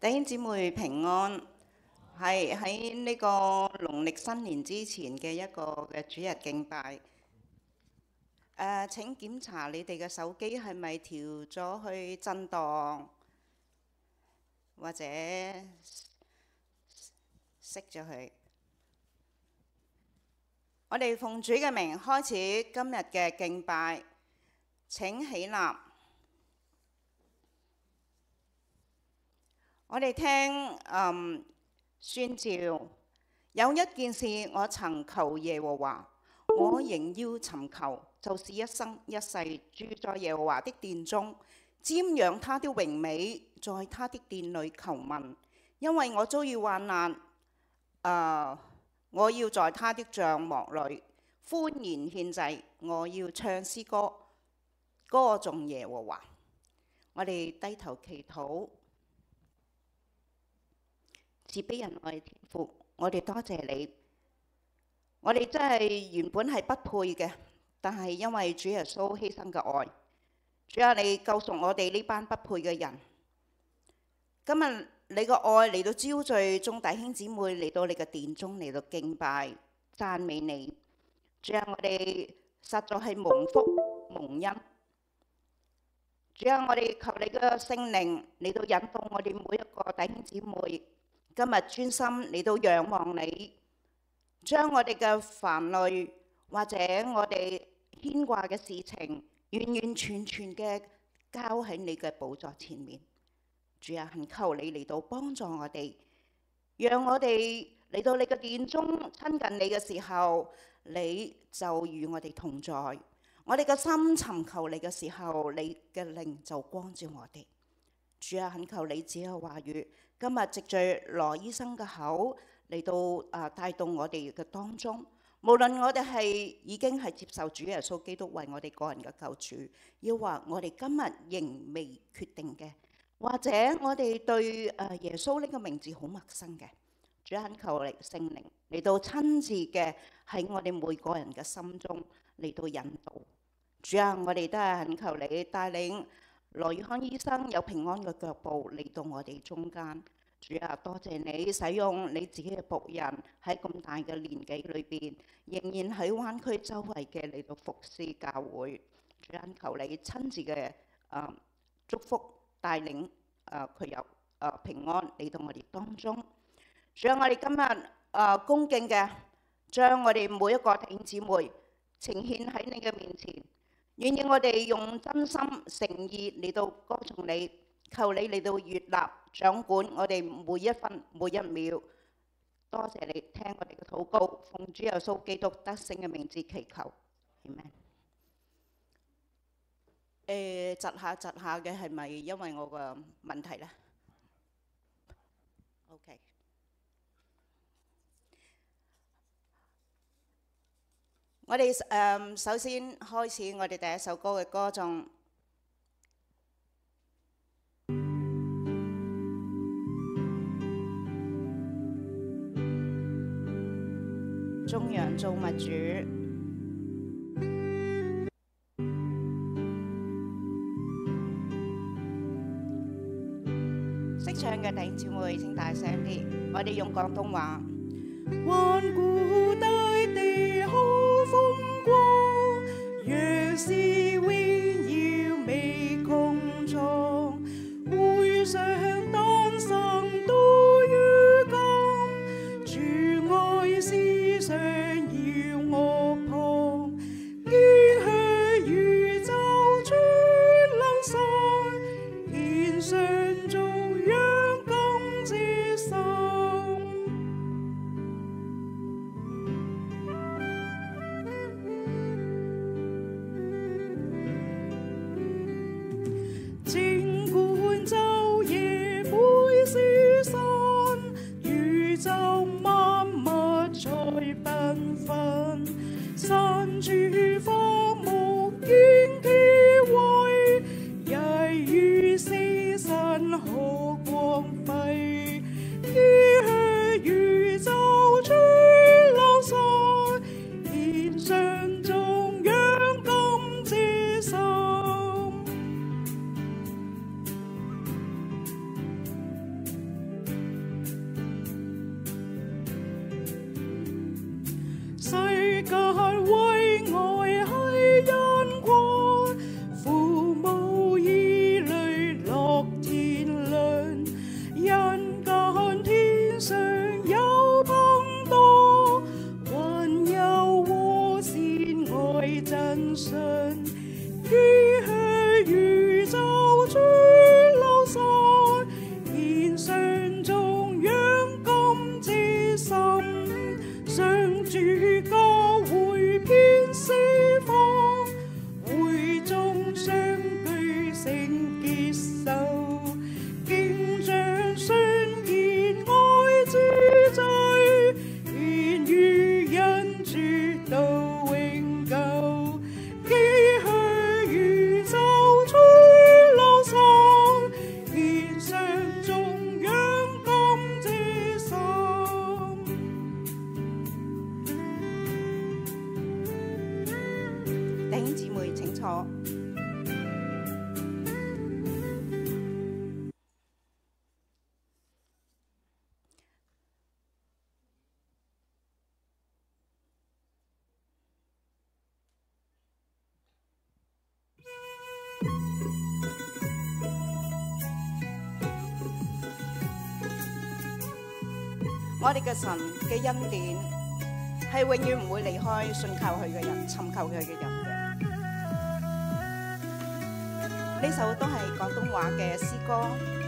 弟兄姊妹平安，係喺呢個農曆新年之前嘅一個嘅主日敬拜。請檢查你哋嘅手機係咪調咗去震盪，或者熄咗佢。我哋奉主嘅名開始今日嘅敬拜，請起立。我哋聽宣召，有一件事我曾求耶和華，我仍要尋求，就是一生一世住在耶和華的殿中，瞻仰他的榮美，在他的殿裏求問。因為我遭遇患難，我要在他的帳幕裏歡然獻祭，我要唱詩歌，歌頌耶和華。我哋低頭祈禱。慈悲仁愛天父，我哋多謝你。我哋真係原本係不配嘅，但係因為主耶穌犧牲嘅愛，主啊，你救贖我哋呢班不配嘅人。今日你個愛嚟到招聚眾弟兄姊妹嚟到你嘅殿中嚟到敬拜讚美你。主啊，我哋實在係蒙福蒙恩。主啊，我哋求你嘅聖靈嚟到引導我哋每一個弟兄姊妹。今日專心嚟到仰望你，將我哋嘅煩慮或者我哋牽掛嘅事情，完完全全嘅交喺你嘅寶座前面。主啊，懇求你嚟到幫助我哋，讓我哋嚟到你嘅殿中親近你嘅時候，你就與我哋同在。我哋嘅心尋求你嘅時候，你嘅靈就光照我哋。主啊，懇求你只有話語。今日藉著羅醫生嘅口嚟到帶動我哋嘅當中，無論我哋係已經係接受主耶穌基督為我哋個人嘅救主，抑或我哋今日仍未決定嘅，或者我哋對耶穌呢個名字好陌生嘅，主懇求你聖靈嚟到親自嘅喺我哋每個人嘅心中嚟到引導。主啊，我哋都係懇求你帶領羅宇康醫生有平安嘅腳步嚟到我哋中間。主啊，多謝你使用你自己嘅僕人喺咁大嘅年紀裏邊，仍然喺灣區周圍嘅嚟到服侍教會。主啊，求你親自嘅祝福帶領佢有平安嚟到我哋當中。主啊，我哋今日恭敬嘅將我哋每一個弟兄姊妹呈獻喺你嘅面前。願意我哋用真心誠意嚟到歌頌你，求你嚟到悅納掌管我哋每一分每一秒。多謝你聽我哋嘅禱告，奉主耶穌基督得勝嘅名字祈求，阿們。窒下嘅係咪因為我個問題呢？ OK。我哋首先開始我哋第一首歌嘅歌頌。頌揚造物主，識唱嘅弟兄姊妹請大聲啲，我哋用廣東話。 環顧大地好風光，若是榮耀未穹蒼，回想當生都如今，主愛思想要我旁，堅向宇宙全能神，獻上頌揚感謝心。儘管晝夜我哋嘅神嘅恩典係永遠唔會離開信靠佢嘅人、尋求佢嘅人嘅。呢首都係廣東話嘅詩歌。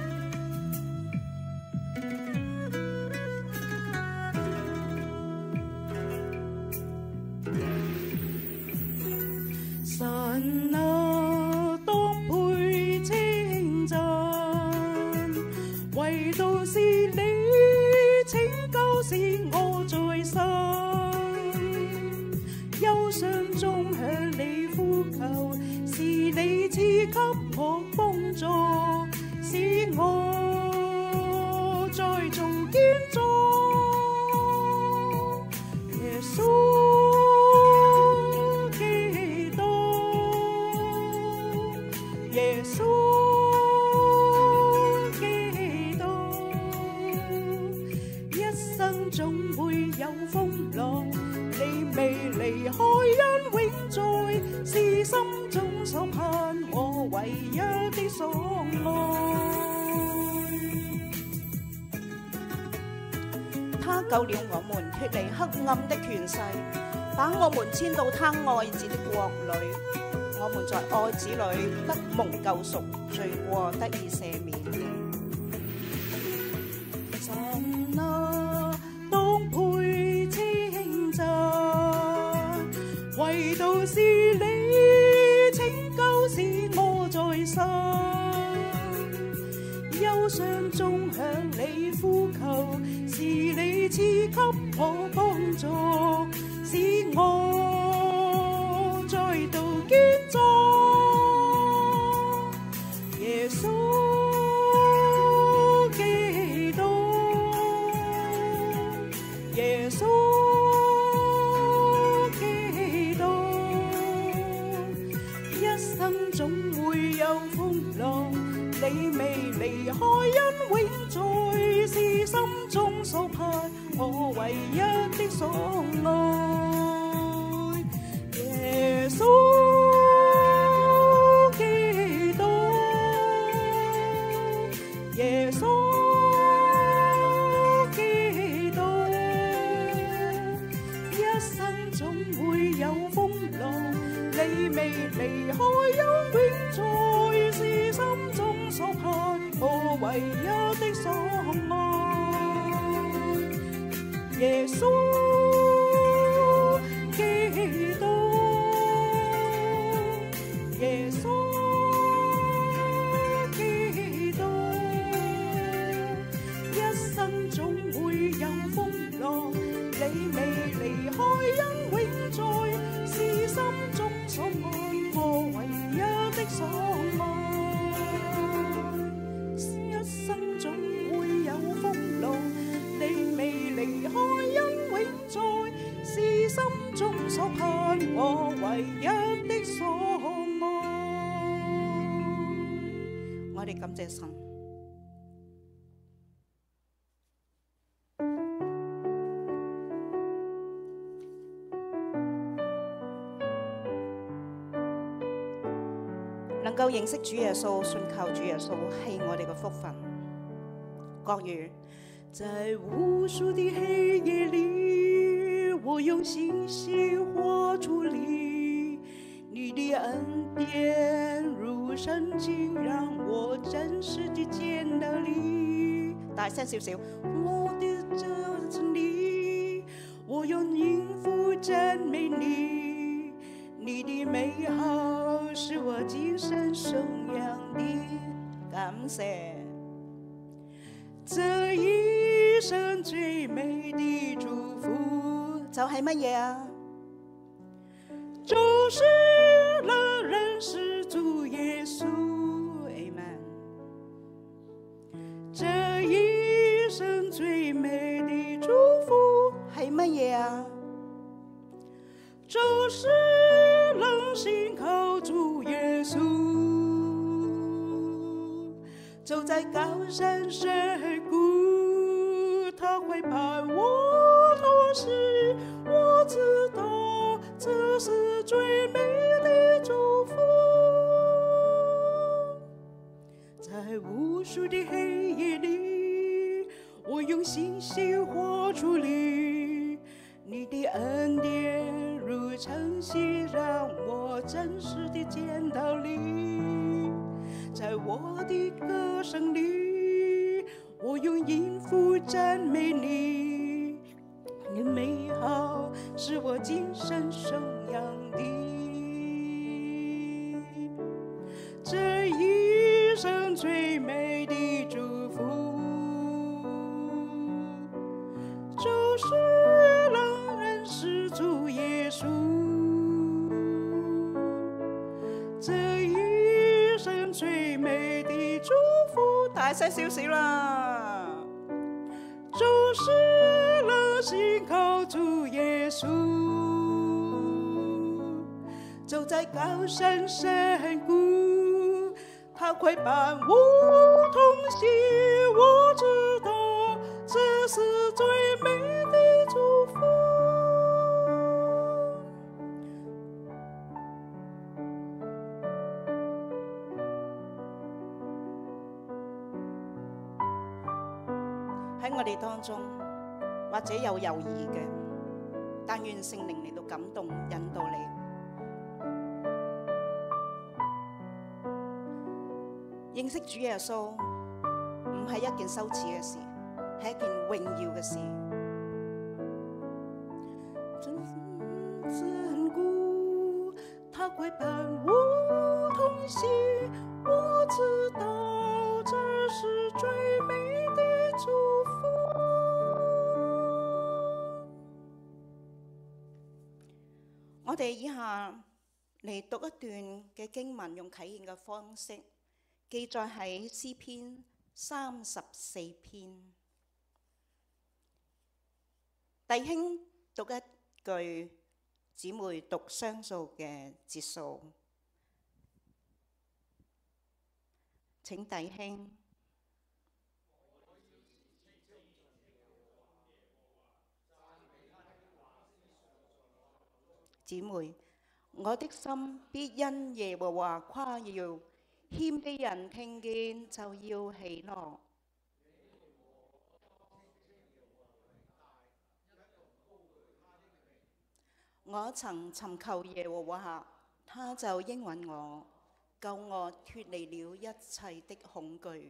神啊，當配稱讚，唯獨是你拯救是我在生，憂傷中向你呼求，是你賜給我幫助，使我再做堅壯。耶穌耶穌基督，一生總會有風浪，你未離開恩永在，是心中所盼我唯一的所愛。 他救了我們脫離黑暗的權勢，把我們遷到他愛子的國裏。我們在愛子裏得蒙救贖，罪過得以赦免。 神啊，當配稱讚，唯獨是你拯救是我在生，憂傷中向你呼求，是你賜給我幫助，使我再度堅壯。耶穌基督，耶穌基督，一生總會有風浪，你未離開恩永在，是心中所盼我唯一的所愛。耶穌基督，耶穌基督，一生總會有風浪，你未離開恩永在，是心中所盼我唯一的所愛。耶穌基督，耶穌基督，一生總會有風浪，你未離開恩永在，是心中所愛我唯一的所愛。一生總會有風浪，你未離開恩永在，是心中所盼我唯一的所愛。 我哋感謝神。能夠認識主耶穌、信靠主耶穌係我哋嘅福分。國語， 在無數的黑夜裏，我用星星畫出你，你的恩典如聖經，讓我真實地見到你。 大聲少少。 我的真理，我用音符讚美你，你的美好是我今生信仰的。 感謝。 這一生最美的祝福就係乜嘢啊？ 就是能認識主耶穌。 Amen。 這一生最美的祝福係乜嘢啊？ 就是能信靠主耶穌，走在高山深谷，他會伴我同行。我知道這是最美的祝福，在無數的黑夜裏， 我用信心活出你，你的恩典如晨曦，让我真实地见到你。在我的歌声里，我用音符赞美你，你美好是我今生颂扬的。这一生最美的祝福，就是能认识主耶稣。这一生最美的祝福，大聲少少啦，就是能信靠主耶穌，走在高山深谷，他會伴我同行。我知道這是最美的祝福。喺我哋當中，或者有猶豫嘅，但願聖靈嚟到感動引導你。認識主耶穌唔係一件羞恥嘅事，係一件榮耀嘅事。真故，他會伴我同行，我知道這是最美的祝福。我哋以下嚟讀一段嘅經文，用啟應嘅方式記載喺詩篇34篇。弟兄讀一句，姊妹讀雙數嘅節數。請弟兄。姊妹，我的心必因耶和華誇耀，謙卑人聽見就要喜樂。我曾尋求耶和華，他就應允我，救我脫離了一切的恐懼。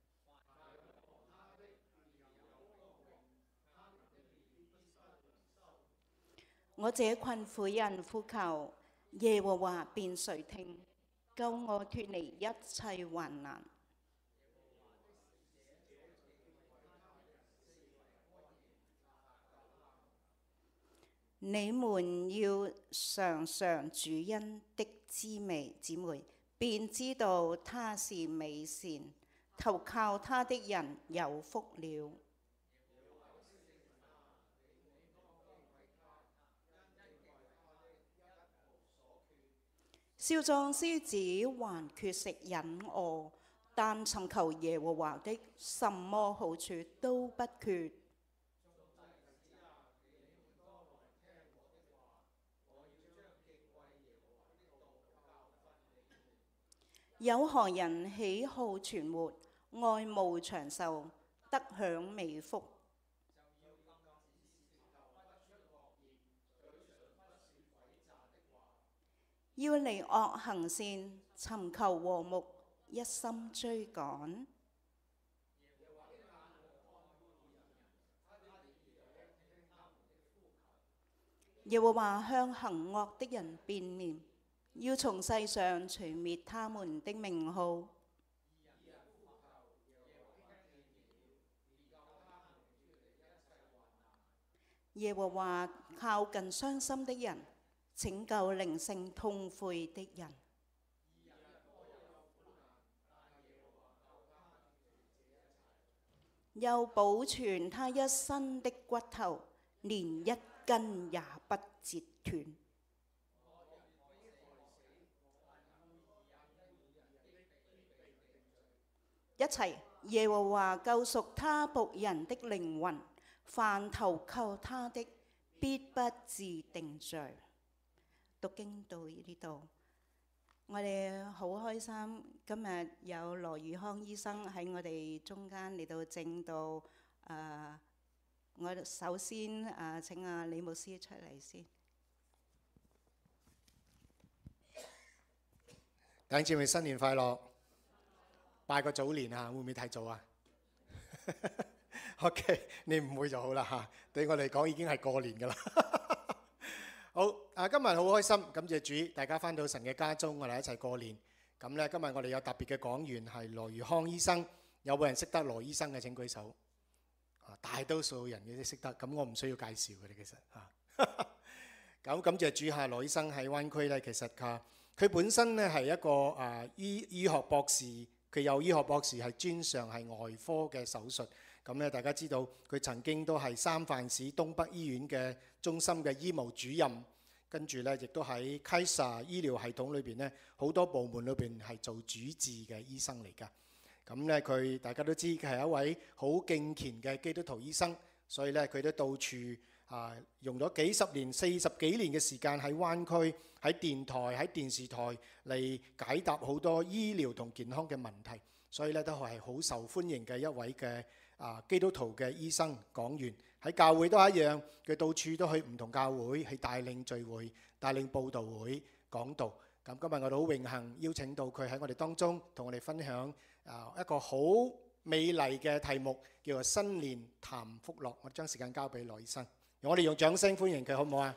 我這困苦人呼求，耶和華便垂聽，救我脫離一切患難。你們要嘗嘗主恩的滋味，姊妹，便知道他是美善，投靠他的人有福了。少壯獅子還缺食忍餓，但尋求耶和華的，什麼好處都不缺。有何人喜好存活，愛慕長壽，得享美福？要離惡行善，尋求和睦，一心追趕。耶和華向行惡的人變臉，要從世上除滅他們的名號。耶和華靠近傷心的人，拯救靈性痛悔的人。又保存他一身的骨頭，連一根也不折斷。一齊，耶和華救贖他僕人的靈魂，凡投靠他的，必不致定罪。讀經到呢度，我哋好開心，今日有羅宇康醫生喺我哋中間嚟到證道， 我首先請李牧師出嚟先。 弟兄姊妹新年快樂，拜個早年啊，會唔會太早啊？OK， 你唔會就好啦嚇。對我嚟講已經係過年㗎啦。好今日好開心，感謝主，大家翻到神嘅家中，我哋一齊過年。咁咧，今日我哋有特別嘅講員係羅如康醫生。有冇人識得羅醫生嘅？請舉手。大多數人嘅都識得，咁我唔需要介紹嘅，其實嚇。咁感謝主下，羅醫生喺灣區咧，其實佢本身咧係一個醫學博士，佢有醫學博士係專上係外科嘅手術。咁咧大家知道佢曾經都係三藩市東北醫院嘅中心嘅醫務主任，跟住咧亦都喺 Kaiser 醫療系統裏邊咧好多部門裏邊係做主治嘅醫生嚟㗎。咁咧佢大家都知佢係一位好敬虔嘅基督徒醫生，所以咧佢都到處用咗幾十年、40幾年嘅時間喺灣區、喺電台、喺電視台嚟解答好多醫療同健康嘅問題，所以咧都係好受歡迎嘅一位嘅基督徒嘅醫生講員。喺教會都係一樣，佢到處都去唔同教會去帶領聚會、帶領佈道會講道。咁今日我哋好榮幸邀請到佢喺我哋當中同我哋分享一個好美麗嘅題目，叫做新年談福樂。我將時間交俾羅醫生，我哋用掌聲歡迎佢，好唔好啊？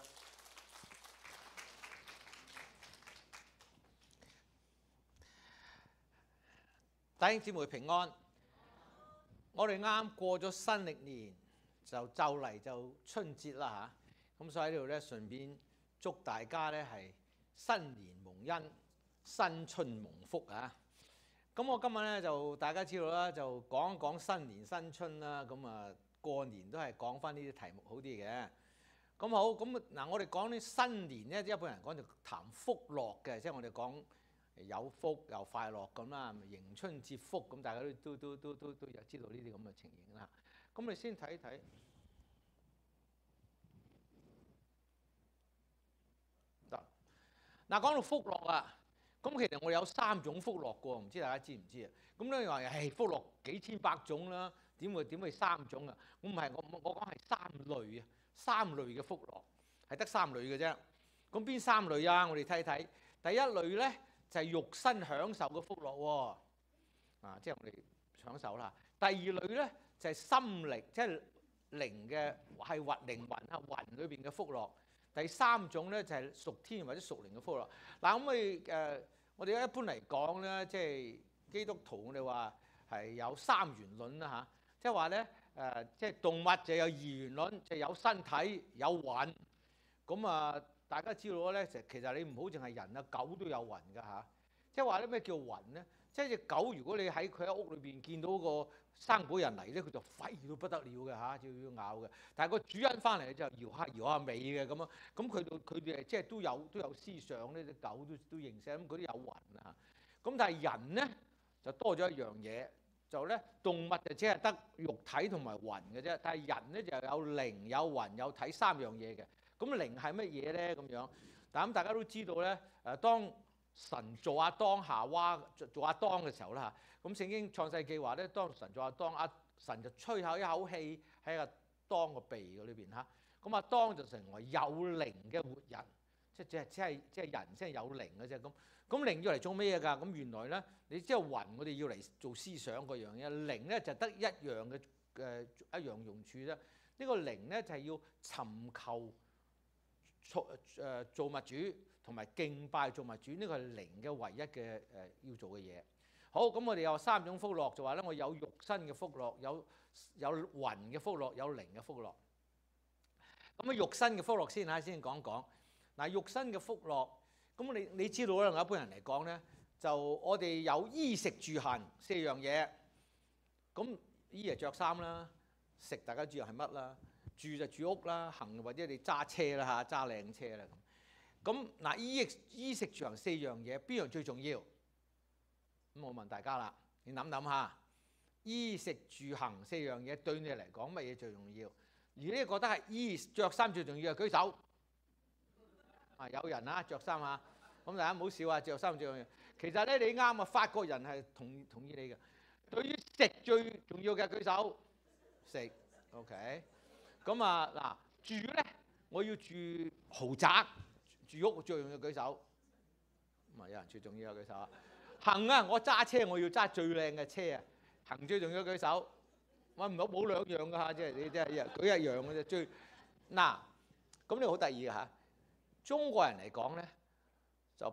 弟兄姊妹平安。我哋啱過咗新曆年，就嚟就春節啦嚇。咁所以喺呢度咧，順便祝大家咧係新年蒙恩，新春蒙福啊！咁我今日咧就大家知道啦，就講一講新年新春啦。咁過年都係講翻呢啲題目好啲嘅。咁好，咁嗱我哋講呢新年咧，一般人講就談福樂嘅，即係我哋講有福又快樂咁啦，迎春接福咁，大家都有知道呢啲咁嘅情形啦。咁你先睇睇。嗱，講到福樂啊，咁其實我哋有3種福樂嘅喎，唔知大家知唔知啊？咁咧話福樂幾千百種啦，點會3種啊？我唔係，我講係3類啊，3類嘅福樂係得3類嘅啫。咁邊3類啊？我哋睇睇。第一類咧就係肉身享受嘅福樂喎，即係我哋享受啦。第二類咧就係心靈，即係靈嘅係靈魂裏邊嘅福樂。第3種咧就係屬天或者屬靈嘅福樂。嗱咁我哋一般嚟講咧，即係基督徒我哋話係有3元論啦嚇，即係話咧即係動物就有2元論，就有身體有魂。咁大家知道咧，其實你唔好淨係人啊，狗都有魂㗎嚇。即係話咧咩叫魂咧？即係隻狗，如果你喺佢喺屋裏邊見到個生保人嚟咧，佢就吠到不得了嘅嚇，要咬嘅。但係個主人翻嚟就搖下尾嘅咁啊。咁佢哋即係都有思想咧，隻狗都認識，咁嗰啲有魂啊。咁但係人咧就多咗一樣嘢，就咧動物就只係得肉體同埋魂嘅啫，但係人咧就有靈有魂有體3樣嘢嘅。咁靈係乜嘢咧？咁樣，但咁大家都知道咧，當神做亞當夏娃做亞當嘅時候啦嚇，咁聖經創世記話咧，當神做亞當，神就吹口一口氣喺亞當個鼻嗰裏邊嚇，咁亞當就成為有靈嘅活人，即係人先係有靈嘅啫。咁靈要嚟做咩嘢㗎？咁原來咧，你即係魂，我哋要嚟做思想嗰樣嘢，靈咧就得一樣嘅一樣用處啫。呢個靈咧就係要尋求造物主同埋敬拜造物主，呢個係靈嘅唯一嘅要做嘅嘢。好，咁我哋有3種福樂，就話咧我有肉身嘅福樂，有魂嘅福樂，有靈嘅福樂。咁肉身嘅福樂先講講。嗱，肉身嘅福樂，咁你知道啦，一般人嚟講咧，就我哋有衣食住行4樣嘢。咁衣係着衫啦，食大家知道係乜啦。住就住屋啦，行或者你揸車啦嚇，揸靚車啦咁。咁嗱，衣食住行4樣嘢，邊樣最重要？咁我問大家啦，你諗諗下，衣食住行4樣嘢對你嚟講乜嘢最重要？如果你覺得係着衫最重要，舉手。有人着衫啊，咁大家唔好笑啊，着衫最重要。其實咧你啱啊，法國人係同意你嘅。對於食最重要嘅舉手。 食 OK。咁啊嗱，住咧我要住豪宅，住屋最重要舉手。咁啊有人最重要舉手啊！行啊，我揸車我要揸最靚嘅車啊！行最重要舉手。我唔好冇兩樣㗎嚇，即係你即係舉一樣嘅啫。最嗱咁呢個好得意嘅嚇。中國人嚟講咧，就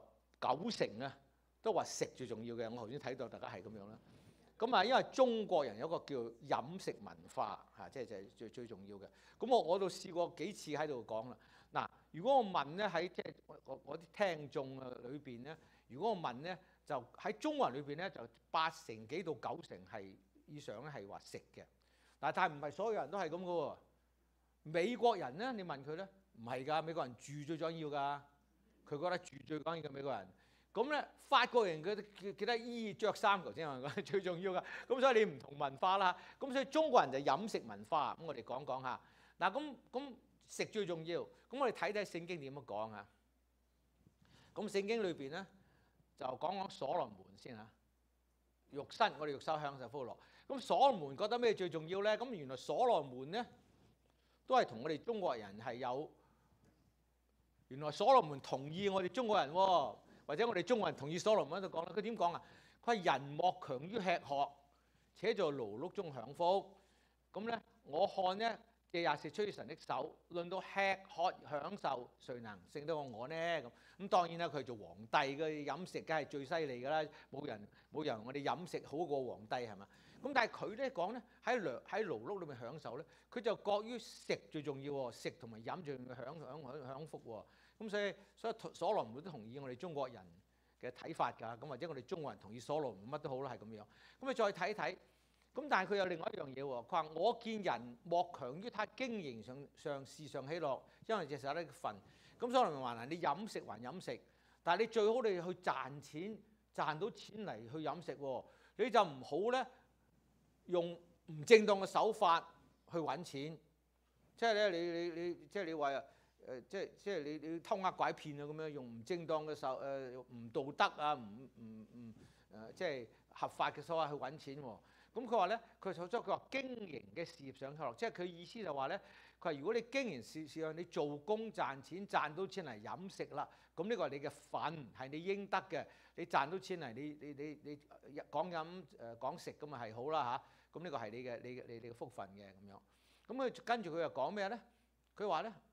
90%啊都話食最重要嘅。我頭先睇到大家係咁樣啦。咁啊，因為中國人有一個叫飲食文化嚇，即係最重要嘅。咁我都試過幾次喺度講啦。嗱，如果我問咧喺即係我啲聽眾啊裏邊咧，如果我問咧，就喺中國人裏邊咧，就80%幾到90%係以上咧係話食嘅。但係唔係所有人都係咁嘅喎。美國人咧，你問佢咧，唔係㗎，美國人住最重要㗎，佢覺得住最緊要嘅美國人。咁咧，法國人佢記得衣着衫頭先我講最重要㗎。咁所以你唔同文化啦。咁所以中國人就飲食文化。咁我哋講下。嗱，咁食最重要。咁我哋睇睇聖經點樣講啊？咁聖經裏邊咧就講所羅門先嚇。肉身我哋肉身享受福樂。咁所羅門覺得咩最重要咧？咁原來所羅門咧都係同我哋中國人係有。原來所羅門同意我哋中國人喎。或者我哋中國人同意所羅門喺度講啦，佢點講啊？佢話人莫強於吃喝，且在勞碌中享福。咁咧，我看咧，這也是出於神的手。論到吃喝享受，誰能勝得過我呢？咁當然啦，佢係做皇帝嘅飲食，梗係最犀利㗎啦。冇人我哋飲食好過皇帝係嘛？咁但係佢咧講咧喺勞碌裏面享受咧，佢就覺於食最重要喎，食同埋飲最重要享福喎。咁所以所羅門都同意我哋中國人嘅睇法㗎，咁或者我哋中國人同意所羅門乜都好啦，係咁樣。咁你再睇睇，咁但係佢有另外一樣嘢喎，佢話我見人莫強於他經營上事上喜樂，因為這是一份。咁所羅門話嗱，你飲食還飲食，但係你最好你去賺錢，賺到錢嚟去飲食喎，你就唔好咧用唔正當嘅手法去揾錢，即係咧你即係你話即係你偷呃拐騙啊咁樣，用唔正當嘅唔道德啊，即係合法嘅手法去揾錢喎。咁佢話咧，佢話經營嘅事業上喜樂，即係佢意思就話咧，佢話如果你經營事業，你做工賺錢，賺到錢嚟飲食啦，咁呢個係你嘅份，係你應得嘅。你賺到錢嚟，你講飲講食咁啊係好啦嚇。咁呢個係你嘅福分嘅咁樣。咁佢跟住佢又講咩咧？佢話咧。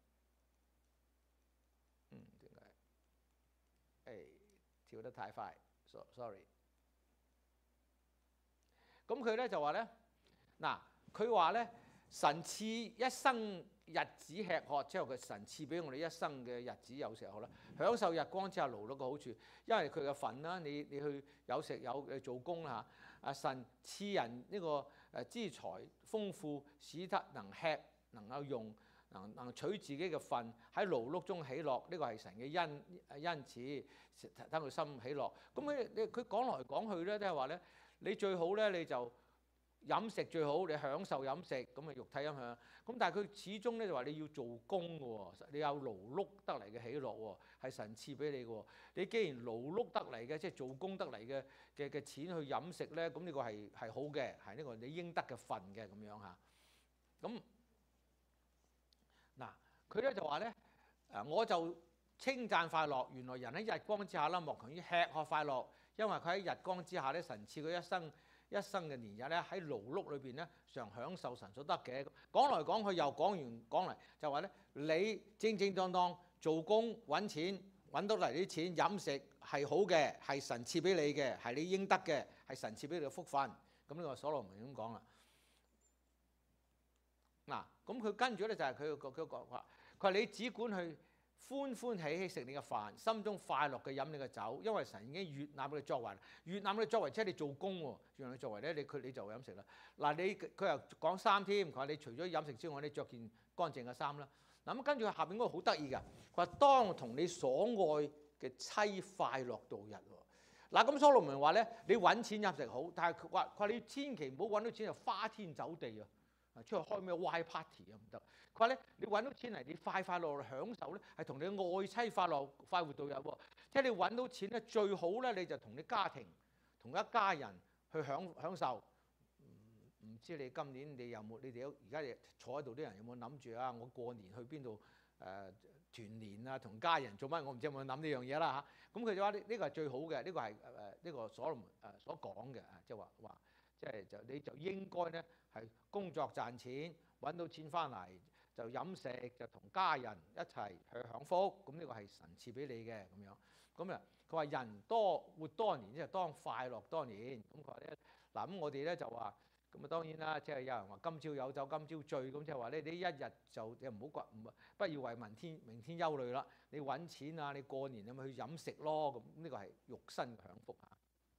點解？跳得太快 ，sorry。咁佢咧就話咧，嗱，佢話咧，神賜一生日子吃喝，之後佢神賜俾我哋一生嘅日子有食喝啦，享受日光之下勞碌嘅好處，因為佢嘅份啦，你去有食有做工啦嚇。神賜人呢個資財豐富，使得能吃能夠用。能取自己嘅份喺勞碌中喜樂，呢個係神嘅恩賜，等佢心喜樂。咁佢講來講去咧，都係話咧，你最好咧你就飲食最好，你享受飲食，咁啊肉體享。咁但係佢始終咧就話你要做工嘅喎，你有勞碌得嚟嘅喜樂喎，係神賜俾你嘅喎。你既然勞碌得嚟嘅，即係做工得嚟嘅錢去飲食咧，咁呢個係好嘅，係呢個你應得嘅份嘅咁樣嚇。咁嗱，佢咧就話咧，我就稱讚快樂。原來人喺日光之下啦，莫強於吃喝快樂，因為佢喺日光之下咧，神賜佢一生嘅年日咧，喺勞碌裏邊咧，常享受神所得嘅。講來講去又講嚟，就話咧，你正正當當做工揾錢，揾到嚟啲錢飲食係好嘅，係神賜俾你嘅，係你應得嘅，係神賜俾你嘅福分。咁呢個所羅門咁講啦。嗱，咁佢跟住咧就係佢講話，佢話你只管去歡歡喜喜食你嘅飯，心中快樂嘅飲你嘅酒，因為神已經悅納你作為，悅納你作為即係你做工喎，讓你作為咧，你就飲食啦。嗱，佢又講衫添，佢話你除咗飲食之外，你着件乾淨嘅衫啦。嗱，咁跟住下邊嗰個好得意㗎，佢話當同你所愛嘅妻快樂度日喎。嗱，咁所羅門話咧，你揾錢飲食好，但係佢話你千祈唔好揾到錢就花天酒地啊！出去開咩 Y party 啊唔得。佢話咧，你揾到錢嚟，你快快樂樂享受咧，係同你愛妻快活度日喎。即係你揾到錢咧，最好咧你就同你家庭同一家人去享受，唔唔知你今年你有冇？你哋而家坐喺度啲人有冇諗住啊？我過年去邊度團年啊？同家人做乜？我唔知有冇諗呢樣嘢啦嚇。咁佢就話呢個係最好嘅，呢個係呢個所羅門所講嘅即係話即係你就應該咧係工作賺錢，揾到錢翻嚟就飲食，就同家人一齊去享福。咁呢個係神賜俾你嘅咁樣。咁啊，佢話人活多年，即係當快樂多年。咁佢話咧嗱，咁我哋咧就話咁啊，當然啦，即係有人話今朝有酒今朝醉，咁即係話咧你一日就你唔好不要為明天憂慮啦。你揾錢啊，你過年你咪去飲食咯。咁呢個係肉身嘅享福嚇。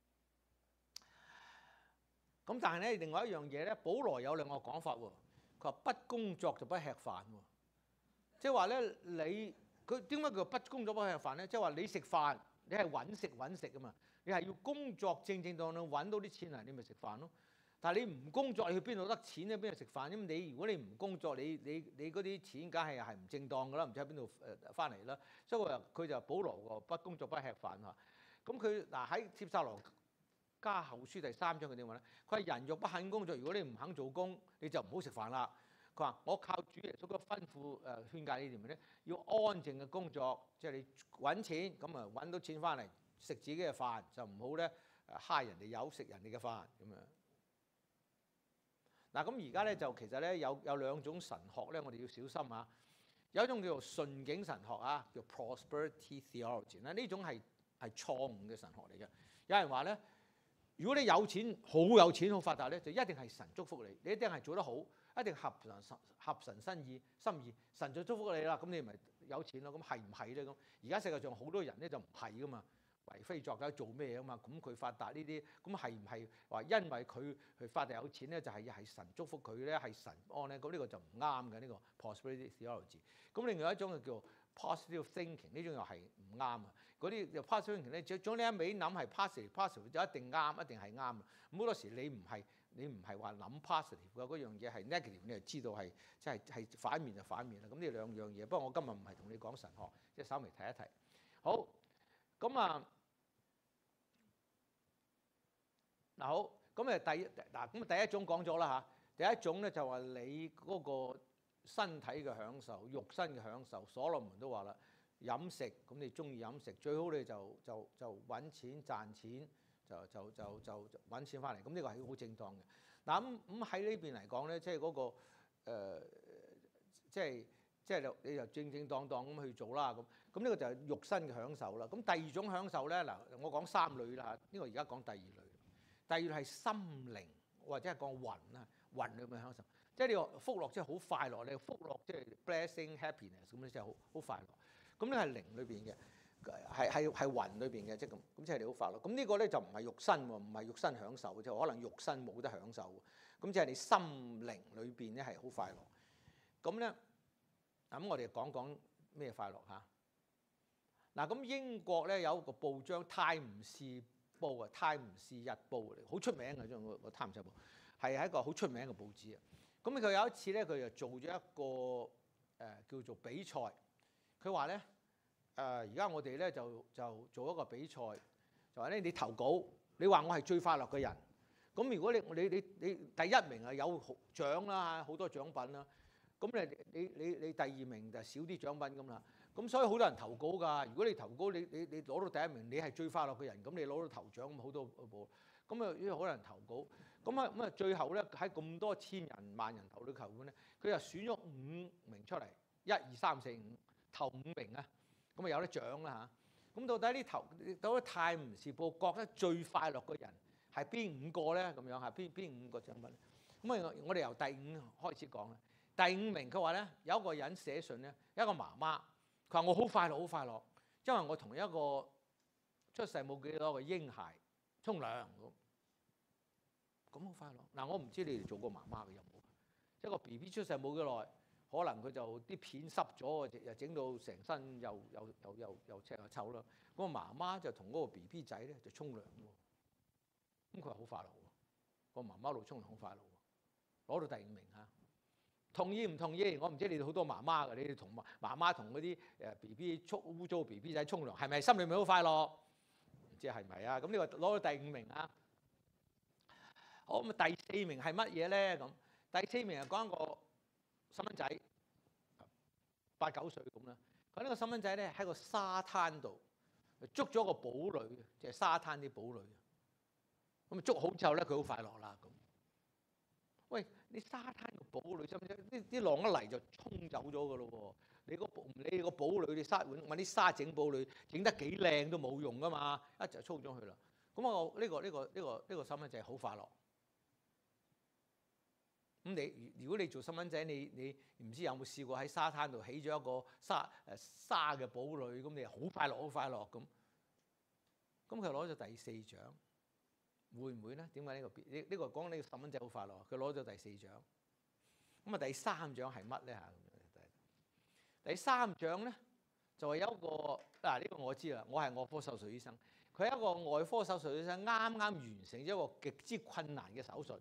咁但係咧，另外一樣嘢咧，保羅有兩個講法喎。佢話不工作就不吃飯喎，即係話咧佢點解叫不工作不吃飯咧？即係話你食飯，你係揾食啊嘛，你係要工作正當揾到啲錢嚟，你咪食飯咯。但係你唔工作，你去邊度得錢咧？邊度食飯？因為如果你唔工作，你嗰啲錢梗係唔正當㗎啦，唔知喺邊度翻嚟啦。所以佢就保羅個不工作不吃飯嚇。咁佢嗱喺帖撒羅加後書第3章佢點話咧？佢話人若不肯工作，如果你唔肯做工，你就唔好食飯啦。佢話我靠主耶穌嘅吩咐勸戒你哋咧，要安靜嘅工作，即係你揾錢咁啊揾到錢翻嚟食自己嘅飯，就唔好咧蝦人哋有食人哋嘅飯咁樣。嗱咁而家咧就其實咧有兩種神學咧，我哋要小心嚇。有一種叫做順境神學啊，叫 prosperity theology 咧，呢種係錯誤嘅神學嚟嘅。有人話咧，如果你有錢好有錢好發達咧，就一定係神祝福你，你一定係做得好，一定合神心意，神就祝福你啦。咁你咪有錢咯。咁係唔係咧？咁而家世界上好多人咧就唔係噶嘛，為非作歹做咩啊嘛？咁佢發達呢啲，咁係唔係話因為佢發達有錢咧，就係神祝福佢咧，係神安咧？咁呢個就唔啱嘅，呢個 prosperity theology。咁另外一種就叫 positive thinking， 呢種又係唔啱啊！嗰啲 positive thinking 咧，總你一味諗係 positive 就一定啱，一定係啱啊！咁好多時你唔係話諗 positive 嘅嗰樣嘢係 negative， 你就知道係即係反面就反面啦。咁呢兩樣嘢，不過我今日唔係同你講神學，即係稍微提一提。好，咁啊嗱好，咁第一種講咗啦嚇，第一種咧就話你嗰個身體嘅享受、肉身嘅享受，所羅門都話啦。飲食咁你中意飲食，最好你就揾錢賺錢，就揾錢翻嚟。咁呢個係好正當嘅。嗱咁喺呢邊嚟講咧，即係嗰個即係你就正當咁去做啦。咁呢個就係肉身嘅享受啦。咁第二種享受咧，嗱我講3類啦。呢個而家講第2類。第2類係心靈或者係講魂啊，魂裏面享受，即係你個福樂，即係好快樂。你福樂即係 blessing happiness 咁咧，即係好快樂。咁呢係靈裏邊嘅，係魂裏邊嘅，即係咁即係你好快樂。咁呢個咧就唔係肉身喎，唔係肉身享受嘅，就可能肉身冇得享受。咁即係你心靈裏邊咧係好快樂。咁咧，咁我哋講咩快樂嚇？嗱咁英國咧有一個報章《泰晤士報》啊，《泰晤士日報》嚟，好出名嘅，將個《泰晤士報》係一個好出名嘅報紙啊。咁佢有一次咧，佢就做咗一個叫做比賽。佢話咧，而家我哋咧就做一個比賽，就話咧你投稿，你話我係最快樂嘅人。咁如果你第1名啊有獎啦，好多獎品啦。咁你第2名就少啲獎品咁啦。咁所以好多人投稿㗎。如果你投稿，你攞到第1名，你係最快樂嘅人，咁你攞到頭獎咁好多部。咁啊，因為好多人投稿，咁啊最後咧喺咁多千人萬人投到球館咧，佢就選咗5名出嚟，1、2、3、4、5。頭5名啊，咁啊有得獎啦嚇。咁到底到底《泰晤士報》覺得最快樂嘅人係邊5個咧？咁樣嚇，邊5個獎品？咁啊，我哋由第5開始講啦。第5名佢話咧，有一個人寫信咧，一個媽媽，佢話我好快樂，好快樂，因為我同一個出世冇幾多個嬰孩沖涼咁好快樂。嗱，我唔知你哋做過媽媽嘅有冇？一個 BB 出世冇幾耐。可能佢就啲片濕咗，又整到成身又赤又臭啦。咁個媽媽就同嗰個 BB 仔咧就沖涼喎。咁佢話好快樂喎，個媽媽度沖涼好快樂喎，攞到第5名嚇。同意唔同意？我唔知你哋好多媽媽嘅，你哋同媽媽同嗰啲BB 污糟 BB 仔沖涼，係咪心裏面好快樂？唔知係咪啊？咁呢個攞到第5名啊。 好，咁第4名係乜嘢咧？咁第4名係講一個細蚊仔，8、9歲咁啦。佢呢個細蚊仔咧喺個沙灘度捉咗個堡壘，即係沙灘啲堡壘。咁捉好之後咧，佢好快樂啦咁。喂，你沙灘個堡壘，啲浪一嚟就沖走咗噶咯喎！你個堡壘，你揾啲沙整堡壘，整得幾靚都冇用噶嘛，一就沖咗去啦。咁我呢個細蚊仔好快樂。咁如果你做細蚊仔，你唔知有冇試過喺沙灘度起咗一個沙嘅堡壘，咁你好快樂咁。咁佢攞咗第4獎，會唔會咧？點解呢個講呢個細蚊仔好快樂？佢攞咗第4獎。咁啊，第3獎係乜咧嚇？第3獎咧就係有一個呢個我知啦，我係外科手術醫生。佢係一個外科手術醫生，啱啱完成咗一個極之困難嘅手術。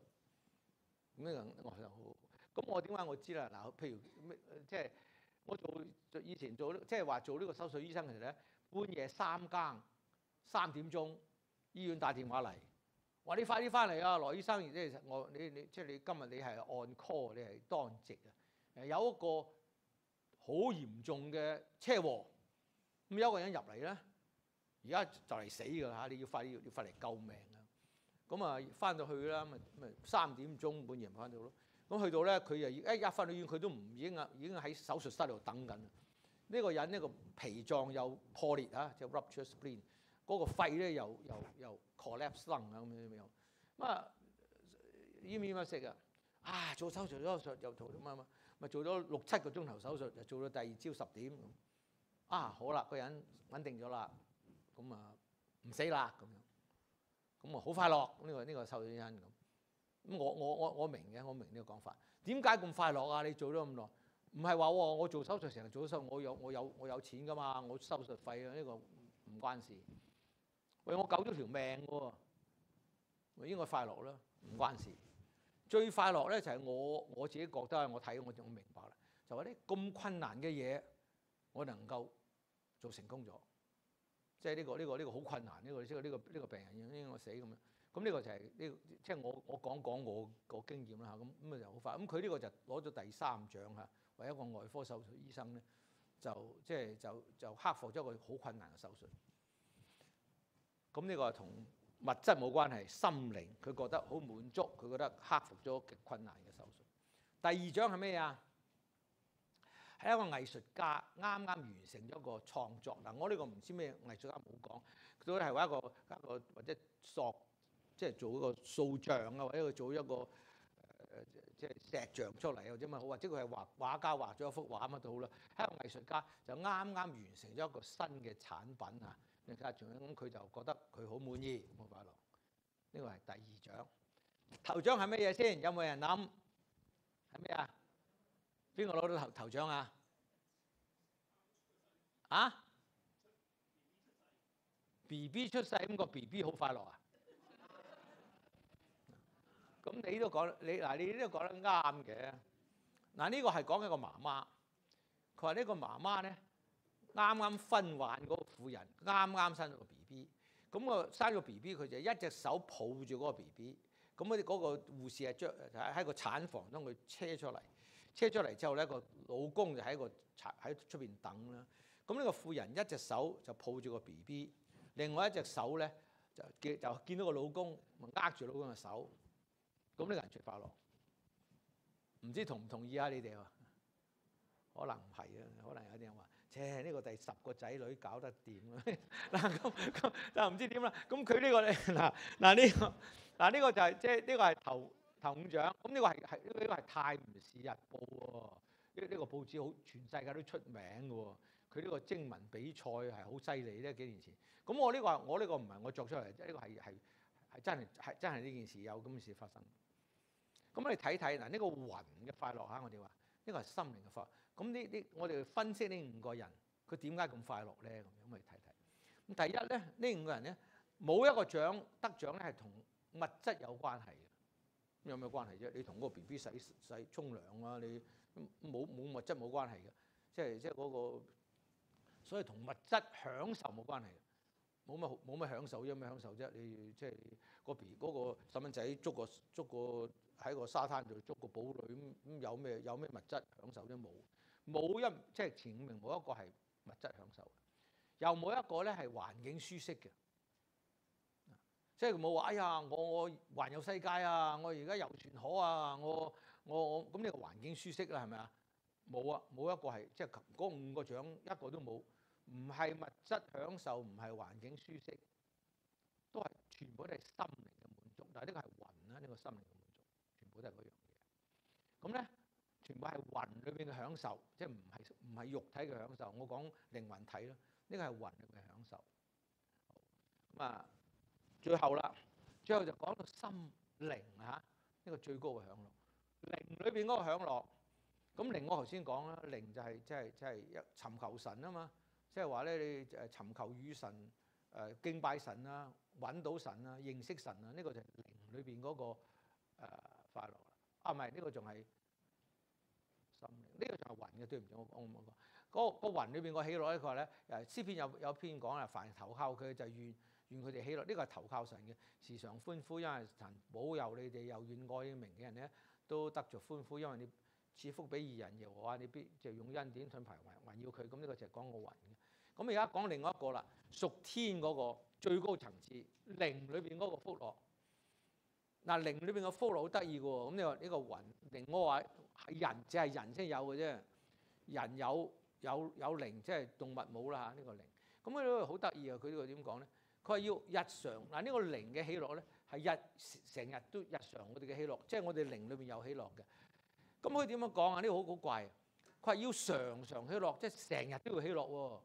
咁我點解我知啦？嗱，譬如即係我以前做即係話做呢個手術醫生嘅時候咧，半夜3更3點鐘，醫院打電話嚟，話你快啲翻嚟啊，羅醫生，即係即係你今日你係on call，你係當值啊！有一個好嚴重嘅車禍，咁有一個人入嚟咧，而家就嚟死㗎嚇，你要快嚟救命啊！咁啊，翻到去啦，咪3點鐘半夜翻到咯。咁去到咧，佢又一翻到醫院，佢都已經喺手術室度等緊。呢個人呢個脾臟又破裂啊，即係 rupture spleen， 嗰個肺咧又 collapse lung 啊咁樣。咁啊，醫咩食啊？做手術又做咪做咗6、7個鐘頭手術，就做到第二朝10點。好啦，個人穩定咗啦，咁啊唔死啦咁樣。咁啊好快樂，呢個手術醫生咁。咁我明嘅，我明呢個講法。點解咁快樂啊？你做咗咁耐，唔係話我做手術成日做手術，我有錢㗎嘛？我手術費啊，呢個唔關事。喂，我救咗條命喎，應該快樂啦，唔關事。最快樂咧就係我自己覺得，我睇我明白啦，就話啲咁困難嘅嘢，我能夠做成功咗。即係呢個好困難，呢個病人應該死咁樣。咁呢個就係即係我講我個經驗啦嚇。咁就好快。咁佢呢個就攞咗第3獎嚇，為一個外科手術醫生咧，就克服咗一個好困難嘅手術。咁呢個係同物質冇關係，心靈佢覺得好滿足，佢覺得克服咗極困難嘅手術。第2獎係咩啊？係一個藝術家啱完成咗一個創作。嗱，我呢個唔知咩藝術家冇講，佢都係話一個或者即係做一個塑像啊，或者佢做一個即係石像出嚟或者乜好，或者佢係畫家畫咗一幅畫乜都好啦。係一個藝術家就啱完成咗一個新嘅產品啊！你睇下咁佢就覺得佢好滿意，好快樂。呢個係第2獎。頭獎係乜嘢先？有冇人諗？係咩啊？邊個攞到頭獎啊？BB 出世，咁個 BB 好快樂啊！咁你都講，你呢個講得啱嘅。呢個係講一個媽媽，佢話呢個媽媽咧啱分娩嗰個婦人啱生咗個 BB， 咁個生個 BB 佢就一隻手抱住嗰個 BB， 咁嗰個護士係喺個產房將佢車出嚟之後咧，個老公就喺出邊等啦。咁呢個婦人一隻手就抱住個 BB， 另外一隻手咧就見到個老公，握住老公嘅手。咁呢個人最快樂。唔知同唔同意啊？你哋話可能唔係啊，可能有啲人話，呢個第10個仔女搞得掂啦。咁但係唔知點啦。咁佢呢個咧呢個就係即係呢個係頭5獎。咁呢個係《泰晤士日報》喎。呢個報紙好全世界都出名嘅喎。佢呢個徵文比賽係好犀利咧，幾年前。咁我呢個唔係我作出嚟，呢個係真係呢件事有咁嘅事發生。咁你睇睇嗱，呢個魂嘅快樂嚇，我哋話呢個係心靈嘅快樂。咁我哋分析呢5個人，佢點解咁快樂咧？咁我哋睇睇。咁第一咧，呢5個人咧冇一個獎得獎咧係同物質有關係嘅。有咩關係啫？你同嗰個 BB 洗沖涼啊，你冇物質冇關係嘅。即係嗰個，所以同物質享受冇關係嘅。 冇乜享受，有咩享受啫？你即係嗰個細蚊仔捉個喺個沙灘度捉個堡壘咁有咩物質享受啫？冇即係前五名冇一個係物質享受，又冇一個咧係環境舒適嘅。即係冇話，哎呀，我環遊世界啊！我而家遊船河啊！我咁呢個環境舒適啦，係咪啊？冇啊，冇一個係即係嗰5個獎一個都冇，唔係物質享受，唔係環境舒適，都係全部都係心靈嘅滿足。但係呢個係魂啦，呢個心靈嘅滿足，全部都係嗰樣嘢。咁咧，全部係魂裏邊嘅享受，即係唔係肉體嘅享受。我講靈魂體咯，呢個係魂裏邊嘅享受。咁啊〜最後就講到心靈呢個最高嘅享樂，靈裏邊嗰個享樂。咁靈我頭先講啦，靈就係即係尋求神啊嘛，即係話咧你尋求與神敬拜神啊，揾到神啊，認識神啊，呢個就係靈裏邊嗰個快樂啦。啊唔係，呢個仲係心靈，呢個仲係魂嘅。對唔住，我冇講嗰個魂裏邊個喜樂咧。佢話咧詩篇有篇講啊，凡投靠佢就願佢哋喜樂，呢個係投靠神嘅，時常歡呼，因為神保佑你哋，又願愛名嘅人咧都得着歡呼，因為你賜福俾義人，耶和華你必就用恩典盾牌環繞佢。咁呢個就係講個魂嘅。咁而家講另外一個啦，屬天嗰個最高層次，靈裏邊嗰個福樂。嗱，靈裏邊嘅福樂好得意嘅喎。咁你話呢個魂靈，我話係人，只係人先有嘅啫。人有靈，即係動物冇啦嚇。呢個靈咁呢個好得意啊！佢呢個點講咧？佢話要日常嗱，呢個靈嘅喜樂咧係成日都日常我哋嘅喜樂，即係我哋靈裏邊有喜樂嘅。咁佢點樣講啊？呢個好怪啊！佢話要常常喜樂，即係成日都要喜樂喎。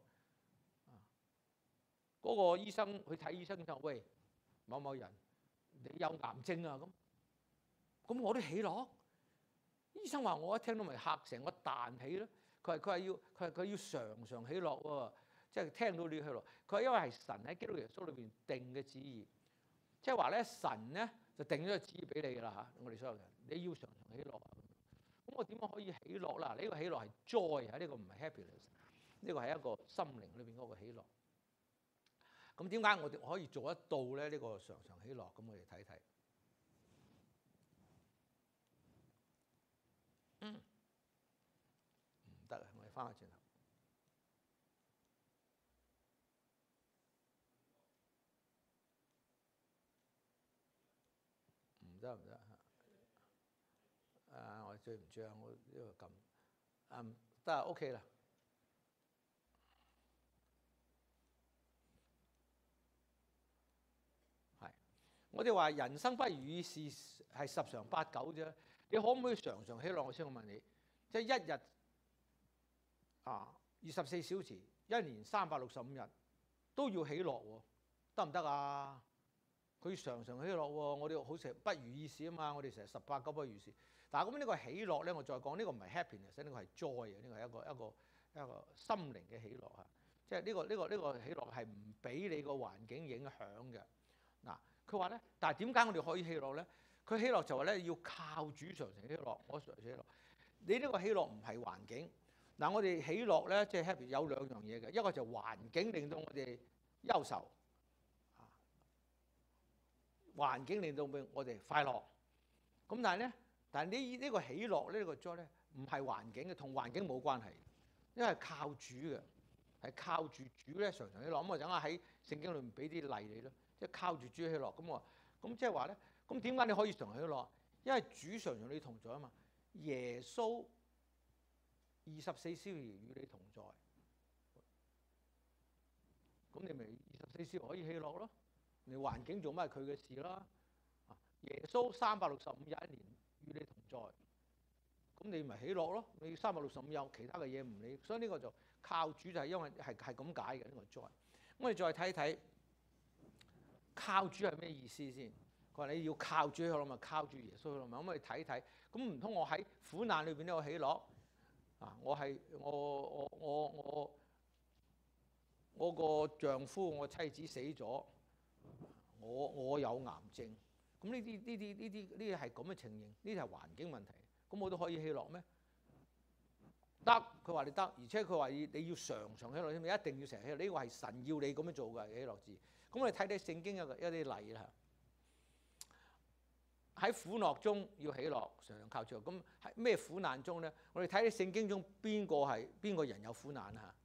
嗰個醫生去睇醫生就話：喂，某某人你有癌症啊！咁我都喜樂。醫生話我一聽到咪嚇成個彈起咯。佢話要常常喜樂喎。即係聽到你喜樂，佢話因為係神喺基督耶穌裏邊定嘅旨意，即係話咧神咧就定咗個旨意俾你㗎啦嚇，我哋所有人你要常常喜樂。咁我點樣可以喜樂啦？呢個喜樂係 joy 啊，呢個唔係 happiness，呢個係一個心靈裏邊嗰個喜樂。咁點解我哋可以做得到咧？呢個常常喜樂，咁我哋睇睇。唔得啊！我哋翻返轉頭。唔得我對唔住啊，我呢個撳得啊 OK 啦。係我哋話人生不如意事係10常8九啫。你可唔可以常常喜樂？我先問你，即係一日24小時，一年365日都要喜樂喎，得唔得啊？佢常常喜樂喎，我哋好成不如意事啊嘛，我哋成日10、8、9不如意事。但係咁呢個喜樂咧，我再講呢個唔係 happiness，呢個係 joy 啊，呢個係一個心靈嘅喜樂啊。即係呢個喜樂係唔俾你個環境影響嘅。嗱，佢話咧，但係點解我哋可以喜樂咧？佢喜樂就話咧要靠主常常喜樂，我常常喜樂。你呢個喜樂唔係環境。嗱，我哋喜樂咧，即係 happy 有2樣嘢嘅，一個就環境令到我哋憂愁。環境令到我哋快樂，咁但係呢個喜樂呢個 joy 咧，唔係環境嘅，同環境冇關係，因為係靠主嘅，係靠住主咧常常喜樂。咁我等下喺聖經裏面俾啲例你咯，即係靠住主喜樂。咁即係話咧，咁點解你可以常常喜樂？因為主常常你同在啊嘛，耶穌24小時與你同在，咁你咪24小時可以喜樂咯。你環境做乜係佢嘅事啦？耶穌365日一年與你同在，咁你咪喜樂咯。你365有其他嘅嘢唔理，所以呢個就靠主，就係因為係咁解嘅呢個 joy。我哋再睇睇靠主係咩意思先？佢話你要靠主喜樂嘛，靠住耶穌喜樂嘛。咁我哋睇睇，咁唔通我喺苦難裏邊都有喜樂？我個丈夫我妻子死咗。我有癌症，咁呢啲係咁嘅情形，呢啲係環境問題，咁我都可以喜樂咩？得，佢話你得，而且佢話你要常常喜樂，你一定要成日喜樂，呢個係神要你咁樣做嘅喜樂字。 咁我哋睇睇聖經一啲例啦。喺苦樂中要喜樂，常常靠主。咁喺咩苦難中咧？我哋睇啲聖經中邊個人有苦難啊？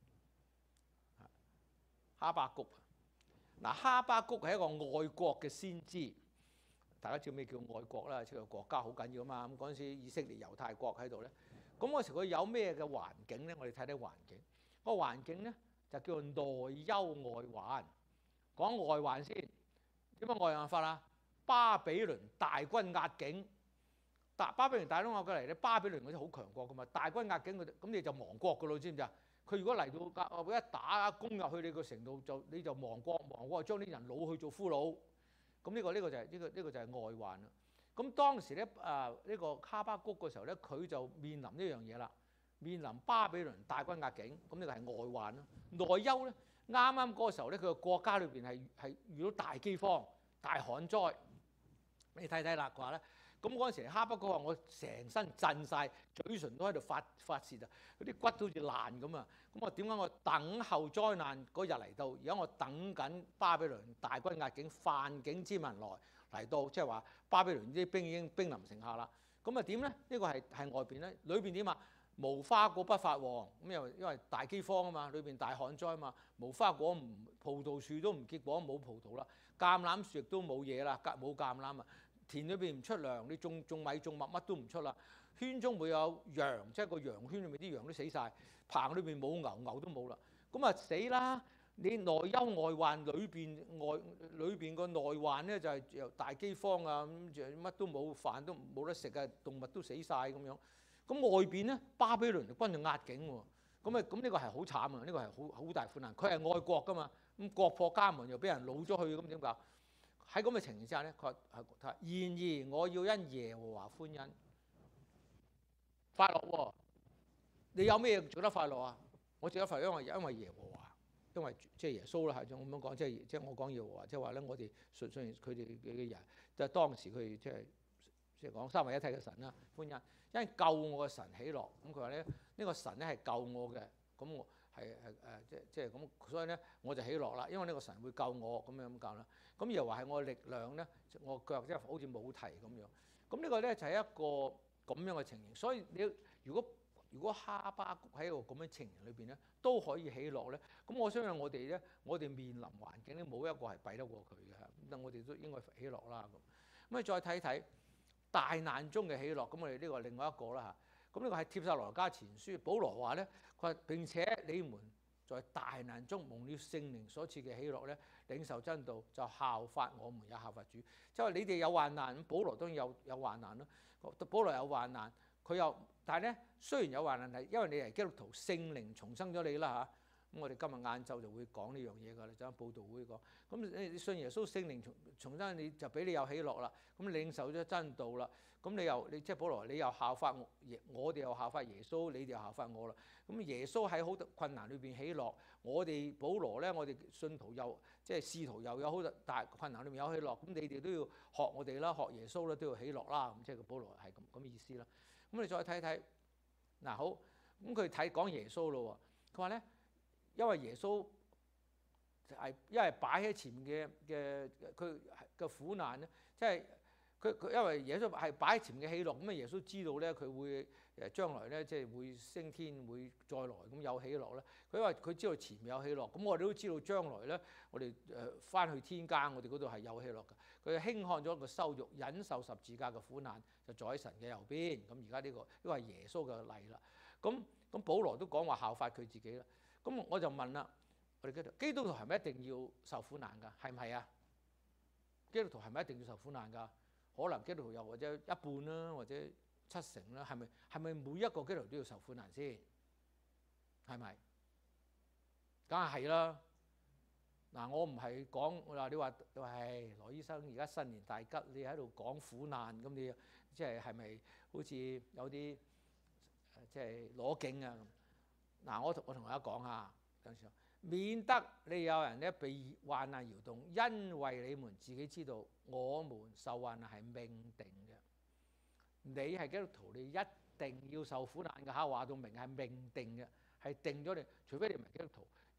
哈巴谷。嗱，哈巴谷係一個愛國嘅先知。大家知道咩叫愛國啦？即係國家好緊要啊嘛。咁嗰陣時以色列猶太國喺度咧，咁嗰時佢有咩嘅環境咧？我哋睇睇環境。個環境咧就叫做內憂外患。講外患先，點樣外患法啊？巴比倫大軍壓境，巴比倫大軍壓過嚟咧，巴比倫嗰啲好強國噶嘛，大軍壓境佢哋，咁你就亡國噶咯，知唔知啊？佢如果嚟到一打攻入去你個城度，你就亡國將啲人擄去做俘虜。咁呢個就係外患啦。咁當時咧呢個哈巴谷嘅時候咧，佢就面臨呢樣嘢啦，面臨巴比倫大軍壓境，咁呢個係外患啦。內憂咧，啱啱嗰個時候咧，佢個國家裏邊係遇到大饑荒、大旱災。你睇睇啦，佢話咧，咁嗰陣時哈巴谷話：我成身震晒，嘴唇都喺度發泄啊，嗰啲骨都好似爛咁啊！咁我點解我等候災難嗰日嚟到？而家我等緊巴比倫大軍壓境、犯境之民嚟到，即係話巴比倫啲兵已經兵臨城下啦。咁啊點咧？呢個係外邊咧，裏邊點啊？無花果不發旺，咁因為大饑荒啊嘛，裏邊大旱災啊嘛，無花果葡萄樹都唔結果，冇葡萄啦。橄欖樹亦都冇嘢啦，冇橄欖啊！田裏邊唔出糧，你種米種麥乜都唔出啦。圈中會有羊，即係個羊圈裏面啲羊都死晒。棚裏邊冇牛，牛都冇啦。咁啊死啦！你內憂外患，裏邊個內患咧就係由大饑荒啊，咁就乜都冇，飯都冇得食啊，動物都死晒咁樣。咁外邊咧巴比倫軍就壓境喎。咁呢個係好慘啊！呢個係好大苦難。佢係愛國噶嘛，咁國破家門又俾人擄咗去，咁點搞？喺咁嘅情形之下咧，佢話：然而我要因耶和華歡欣，快樂喎！你有咩做得快樂啊？我做得快樂，因為耶和華，因為即係耶穌啦，係咁樣講，即係我講耶和華，即係話咧，我哋信佢哋嘅人，就係當時佢即係講三位一體嘅神啦，歡欣，因為救我嘅神喜樂。咁佢話咧，呢個神咧係救我嘅，咁我係即係咁，所以咧我就喜樂啦，因為呢個神會救我，咁樣教啦。咁又話係我嘅力量咧，我腳即係好似冇蹄咁樣。咁呢個咧就係一個咁樣嘅情形。所以你如果哈巴谷喺一個咁樣情形裏邊咧，都可以喜樂咧。咁我相信我哋咧，我哋面臨環境咧，冇一個係弊得過佢嘅。咁我哋都應該喜樂啦。咁你再睇睇大難中嘅喜樂。咁我哋呢個係另外一個啦嚇。咁呢個係帖撒羅尼迦前書，保羅話咧，佢話並且你們在大難中蒙了聖靈所賜嘅喜樂咧，領受真道就效法我們，也效法主。即係話你哋有患難，咁保羅當然有患難咯。保羅有患難，佢又但係咧，雖然有患難係因為你係基督徒，聖靈重生咗你啦嚇。咁我哋今日晏晝就會講呢樣嘢㗎啦，就喺報道會講。咁你信耶穌，聖靈重生你就俾你有喜樂啦。咁領受咗真道啦。咁你即係保羅，你又效法我哋又效法耶穌，你哋又效法我啦。咁耶穌喺好多困難裏邊喜樂，我哋保羅咧，我哋信徒又即係使徒又有好大困難裏面有喜樂。咁你哋都要學我哋啦，學耶穌啦，都要喜樂啦。咁即係個保羅係咁意思啦。咁你再睇睇嗱好，咁佢講耶穌咯喎，佢話咧，因為耶穌係因為擺喺前面嘅佢嘅苦難咧，即係。佢因為耶穌係擺喺前面嘅喜樂，咁啊耶穌知道咧佢會將來咧即係會升天會再來，咁有喜樂咧。佢話佢知道前面有喜樂，咁我哋都知道將來咧我哋翻去天家，我哋嗰度係有喜樂嘅。佢輕看咗個羞辱，忍受十字架嘅苦難，就坐喺神嘅右邊。咁而家呢個係耶穌嘅例啦。咁保羅都講話效法佢自己啦。咁我就問啦，我哋基督徒係咪一定要受苦難㗎？係唔係啊？基督徒係咪一定要受苦難㗎？可能基督徒又或者一半啦，或者70%啦，係咪每一個基督徒都要受苦難先？係咪？梗係啦。嗱，我唔係講嗱，你話係羅醫生而家新年大吉，你喺度講苦難，咁你即係咪好似有啲即係攞景啊？嗱，我同大家講下，等陣。免得你有人咧被患難搖動，因為你們自己知道，我們受患難係命定嘅。你係基督徒，你一定要受苦難嘅嚇，話到明係命定嘅，係定咗你。除非你唔係基督徒，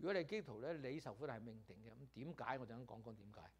如果你基督徒咧，你受苦難係命定嘅，咁點解？我陣間講講點解。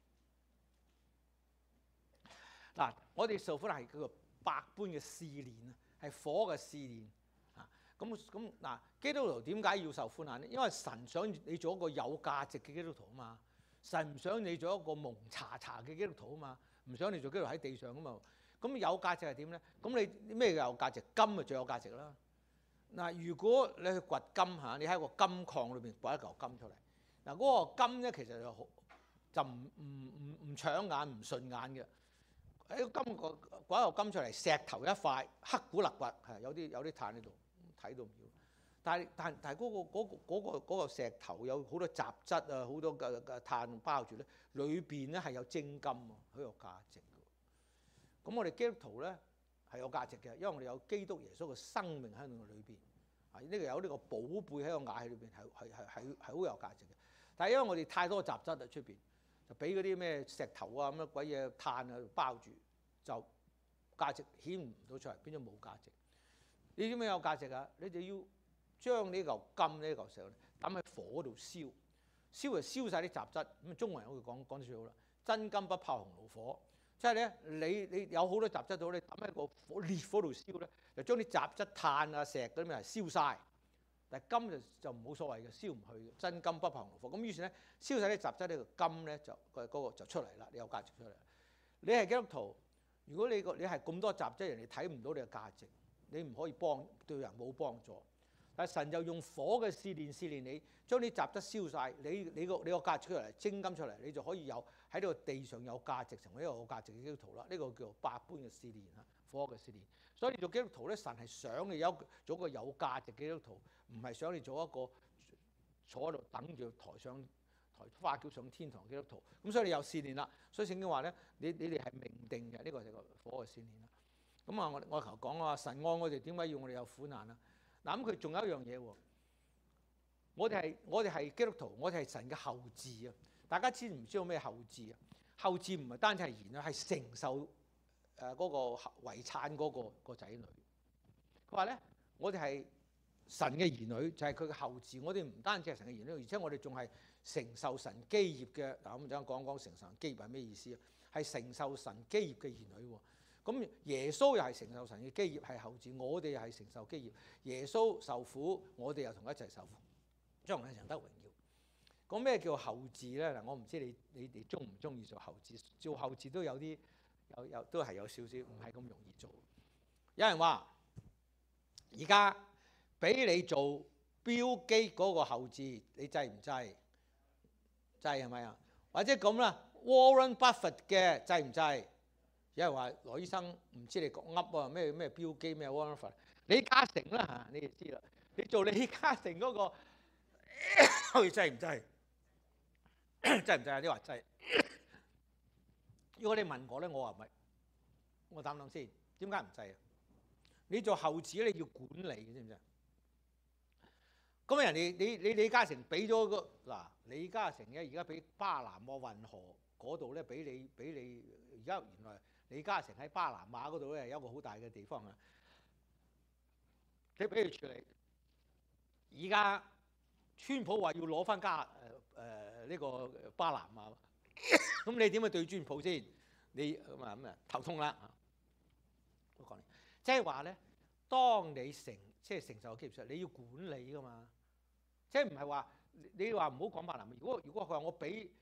嗱，我哋受苦難係叫做百般嘅試煉啊，係火嘅試煉啊。咁嗱，基督徒點解要受苦難咧？因為神想你做一個有價值嘅基督徒啊嘛。神唔想你做一個蒙查查嘅基督徒啊嘛，唔想你做基督徒喺地上啊嘛。咁有價值係點咧？咁你咩有價值？金就最有價值啦。嗱，如果你去掘金嚇，你喺個金礦裏邊掘一嚿金出嚟，嗱嗰個金咧其實就唔搶眼唔順眼嘅。喺個金掘一嚿金出嚟，石頭一塊，黑古勒骨，係有啲炭喺度，睇到唔要。但係嗰個石頭有好多雜質啊，好多嘅炭包住咧，裏邊咧係有精金喎，好有價值嘅。咁我哋基督徒咧係有價值嘅，因為我哋有基督耶穌嘅生命喺我裏邊，啊呢個有呢個寶貝喺個瓦器裏邊係好有價值嘅。但係因為我哋太多雜質喺出邊，就俾嗰啲咩石頭啊咁乜鬼嘢炭啊包住，就價值顯唔到出嚟，變咗冇價值。你點樣有價值啊？你就要將呢嚿金呢嚿石咧抌喺火度燒，燒就燒晒啲雜質。咁中國人好似講得最好啦，真金不怕紅爐火。即係咧，你有好多雜質到，你抌喺個烈火度燒咧，就將啲雜質炭啊石嗰啲咩燒晒。但係金就冇所謂嘅，燒唔去嘅。真金不怕紅爐火。咁於是咧，燒晒啲雜質呢個金咧就嗰個就出嚟啦，你有價值出嚟。你係基督徒，如果你係咁多雜質，人哋睇唔到你嘅價值，你唔可以對人冇幫助。但係神就用火嘅試煉你，將啲雜質燒晒，你個價值出嚟，精金出嚟，你就可以有喺呢個地上有價值，成為一個有價值嘅基督徒啦。呢個叫做百般嘅試煉啊，火嘅試煉。所以你做基督徒咧，神係想你做一個有價值嘅基督徒，唔係想你做一個坐喺度等住抬花轎上天堂嘅基督徒。咁所以你有試煉啦。所以聖經話咧，你哋係命定嘅，呢個就係個火嘅試煉啦。咁啊，我頭講啊，神愛我哋，點解要我哋有苦難啊？嗱，咁佢仲有一樣嘢喎，我哋係基督徒，我哋係神嘅後嗣啊！大家知唔知道咩後嗣啊？後嗣唔係單止係兒女，係承受嗰個遺產嗰個仔女。佢話咧，我哋係神嘅兒女，就係佢嘅後嗣。我哋唔單止係神嘅兒女，而且我哋仲係承受神基業嘅。嗱，咁陣講承受神基業係咩意思啊？係承受神基業嘅兒女喎。咁耶穌又係承受神嘅基業，係後嗣，我哋又係承受基業。耶穌受苦，我哋又同一齊受苦，將來成得榮耀。講咩叫後嗣咧？嗱，我唔知你哋中唔中意做後嗣？做後嗣都有啲都係有少少唔係咁容易做。有人話：而家俾你做標基嗰個後嗣，你制唔制？制係咪啊？或者咁啦 ，Warren Buffett 嘅制唔制？有人話羅醫生唔知你講噏啊，咩標基咩 Warren Buffett， 李嘉誠啦嚇，你就知啦。你做李嘉誠嗰個制唔制？制唔制啊？你話制。如果你問我咧，我話唔係。我諗諗先，點解唔制啊？你做後嗣你要管理嘅，知唔知啊？咁人哋你李嘉誠俾咗個嗱，李嘉誠咧而家俾巴拿馬運河嗰度咧俾你而家原來李嘉誠喺巴拿馬嗰度咧有一個好大嘅地方啊，你俾佢處理。而家川普話要攞翻呢個巴拿馬，咁你點去對川普先？你咁啊頭痛啦。我講你，即係話咧，當你承受基業上，你要管理噶嘛。即係唔係話你話唔好講巴拿馬？如果佢話我俾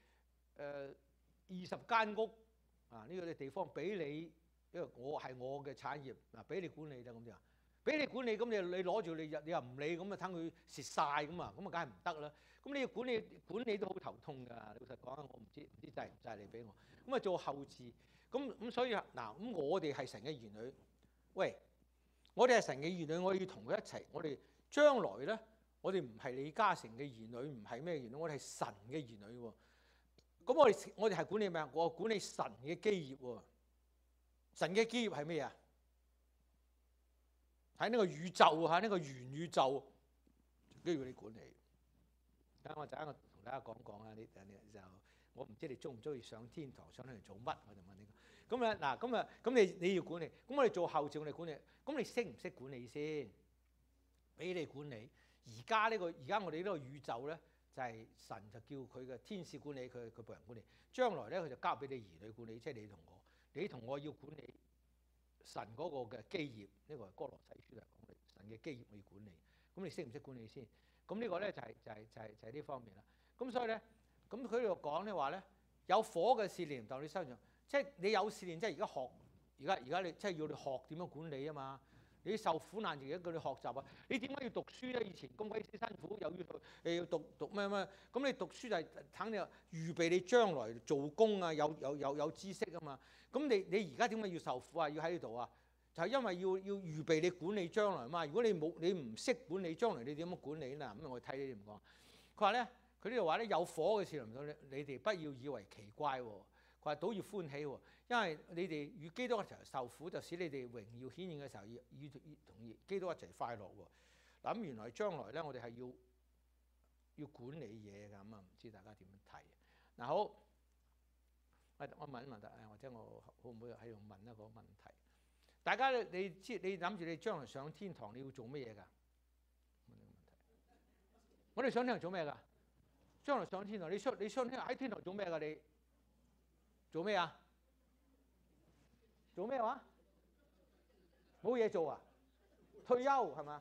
20間屋啊呢個地方俾你，因為我係我嘅產業嗱，俾你管理啦咁就，俾你管理咁你攞住你又唔理咁啊，等佢蝕晒咁啊，咁啊梗係唔得啦。咁你要管理都好頭痛㗎。老實講，我唔知制唔制你俾我。咁啊做後嗣，咁所以嗱咁我哋係神嘅兒女，喂，我哋係神嘅兒女，我哋要同佢一齊。我哋將來咧，我哋唔係李嘉誠嘅兒女，唔係咩兒女，我哋係神嘅兒女喎。咁我哋係管理咩啊？我管理神嘅基業喎。神嘅基業係咩啊？喺呢個宇宙喺呢個元宇宙，都要你管理。等我同大家講講啊！你就我唔知你中唔中意上天堂，上嚟做乜？我就問你。咁你要管理。咁我哋做後嗣，我哋管理。咁你識唔識管理先？俾你管理。 而家我哋呢個宇宙咧，就係、神就叫佢嘅天使管理，佢僕人管理。將來咧，佢就交俾你兒女管理，即係你同我。你同我要管理神嗰個嘅基業，呢、個係哥羅西書嚟講，神嘅基業我要管理。咁你識唔識管理先？咁呢個咧就係呢方面啦。咁所以咧，咁佢度講咧話咧，有火嘅試煉到你身上，即係你有試煉，即係而家學，而家你即係要你學點樣管理啊嘛。你受苦難，而家叫你學習啊！你點解要讀書咧？以前咁鬼死辛苦，又要讀咩咩？咁你讀書就係肯定預備你將來做工啊，有知識啊嘛。咁你而家點解要受苦啊？要喺呢度啊？就係因為要預備你管理將來嘛。如果你唔識管理將來，你點樣管理咧？咁我睇呢啲唔講。佢話咧，佢呢度話咧，有火嘅試臨到你哋，不要以為奇怪喎。佢話倒要歡喜喎。因為你哋與基督一齊受苦，就使你哋榮耀顯現嘅時候，與同基督一齊快樂喎。嗱咁原來將來咧，我哋係要管理嘢㗎，咁啊唔知大家點樣睇？嗱好，我問一問或者我會唔會喺度問一個問題？大家你諗住你將來上天堂你要做乜嘢㗎？我哋上天堂做咩㗎？將來上天堂，你上天堂喺天堂做咩㗎？你做咩啊？做咩話？冇嘢做啊？退休係嘛？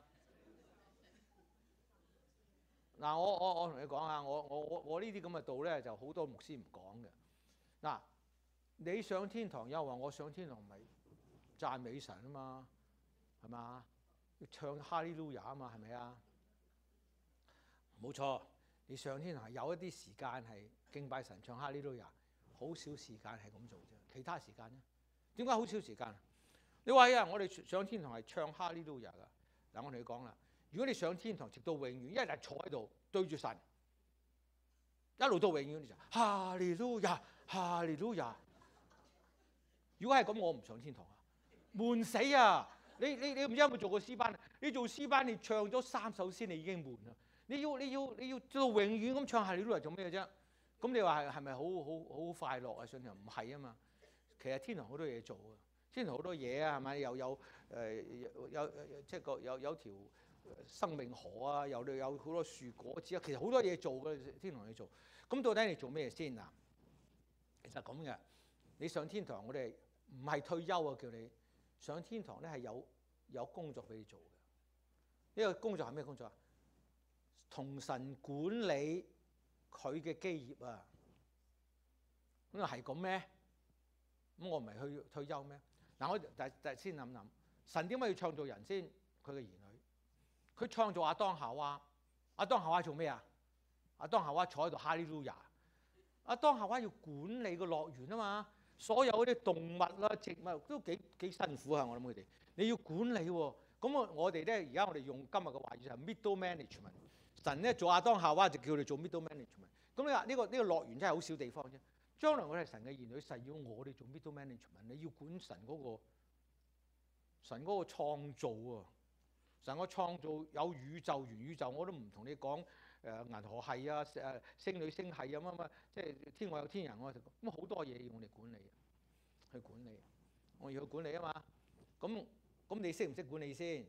嗱，我同你講下，我呢啲咁嘅道咧，就好多牧師唔講嘅。嗱，你上天堂又話我上天堂咪讚美神啊嘛，係嘛？要唱哈利路亞啊嘛，係咪啊？冇錯，你上天堂係有一啲時間係敬拜神唱哈利路亞，好少時間係咁做啫。其他時間咧？點解好少時間？你話啊，我哋上天堂係唱哈利路亞噶。嗱，我同你講啦，如果你上天堂直到永遠，一日坐喺度對住神，一路到永遠，你就哈利路亞，哈利路亞。如果係咁，我唔上天堂啊，悶死啊！你唔知有冇做過詩班？你做詩班，你唱咗3首詩，你已經悶啦。你要到永遠咁唱哈利路亞做咩啫？咁你話係咪好快樂啊？上天堂唔係啊嘛。其實天堂好多嘢做啊，天堂好多嘢啊，係咪？又有即係有條生命河啊，有好多樹果子啊，其實好多嘢做嘅，天堂去做。咁到底你做咩先啊？其實咁嘅，你上天堂我哋唔係退休啊，叫你上天堂咧係有工作俾你做嘅。呢個工作係咩工作啊？同神管理佢嘅基業啊。咁係咁咩？咁我唔係去退休咩？嗱，我第先諗諗，神點解要創造人先？佢嘅兒女，佢創造亞當夏娃，亞當夏娃做咩啊？亞當夏娃坐喺度哈利路亞。亞當夏娃要管理個樂園啊嘛，所有嗰啲動物啦、植物都幾辛苦啊！我諗佢哋，你要管理喎。咁我哋咧，而家我哋用今日嘅話語就係 middle management。神咧做亞當夏娃就叫你做 middle management。咁你話呢個樂園真係好少地方啫。將來我哋係神嘅兒女，神要我哋做 middle management， 你要管神嗰個創造啊！神個創造有宇宙、元宇宙，我都唔同你講銀河系啊、星女星系啊乜乜，即係天外有天人，我哋咁好多嘢要我哋管理，去管理，我要去管理啊嘛。咁你識唔識管理先？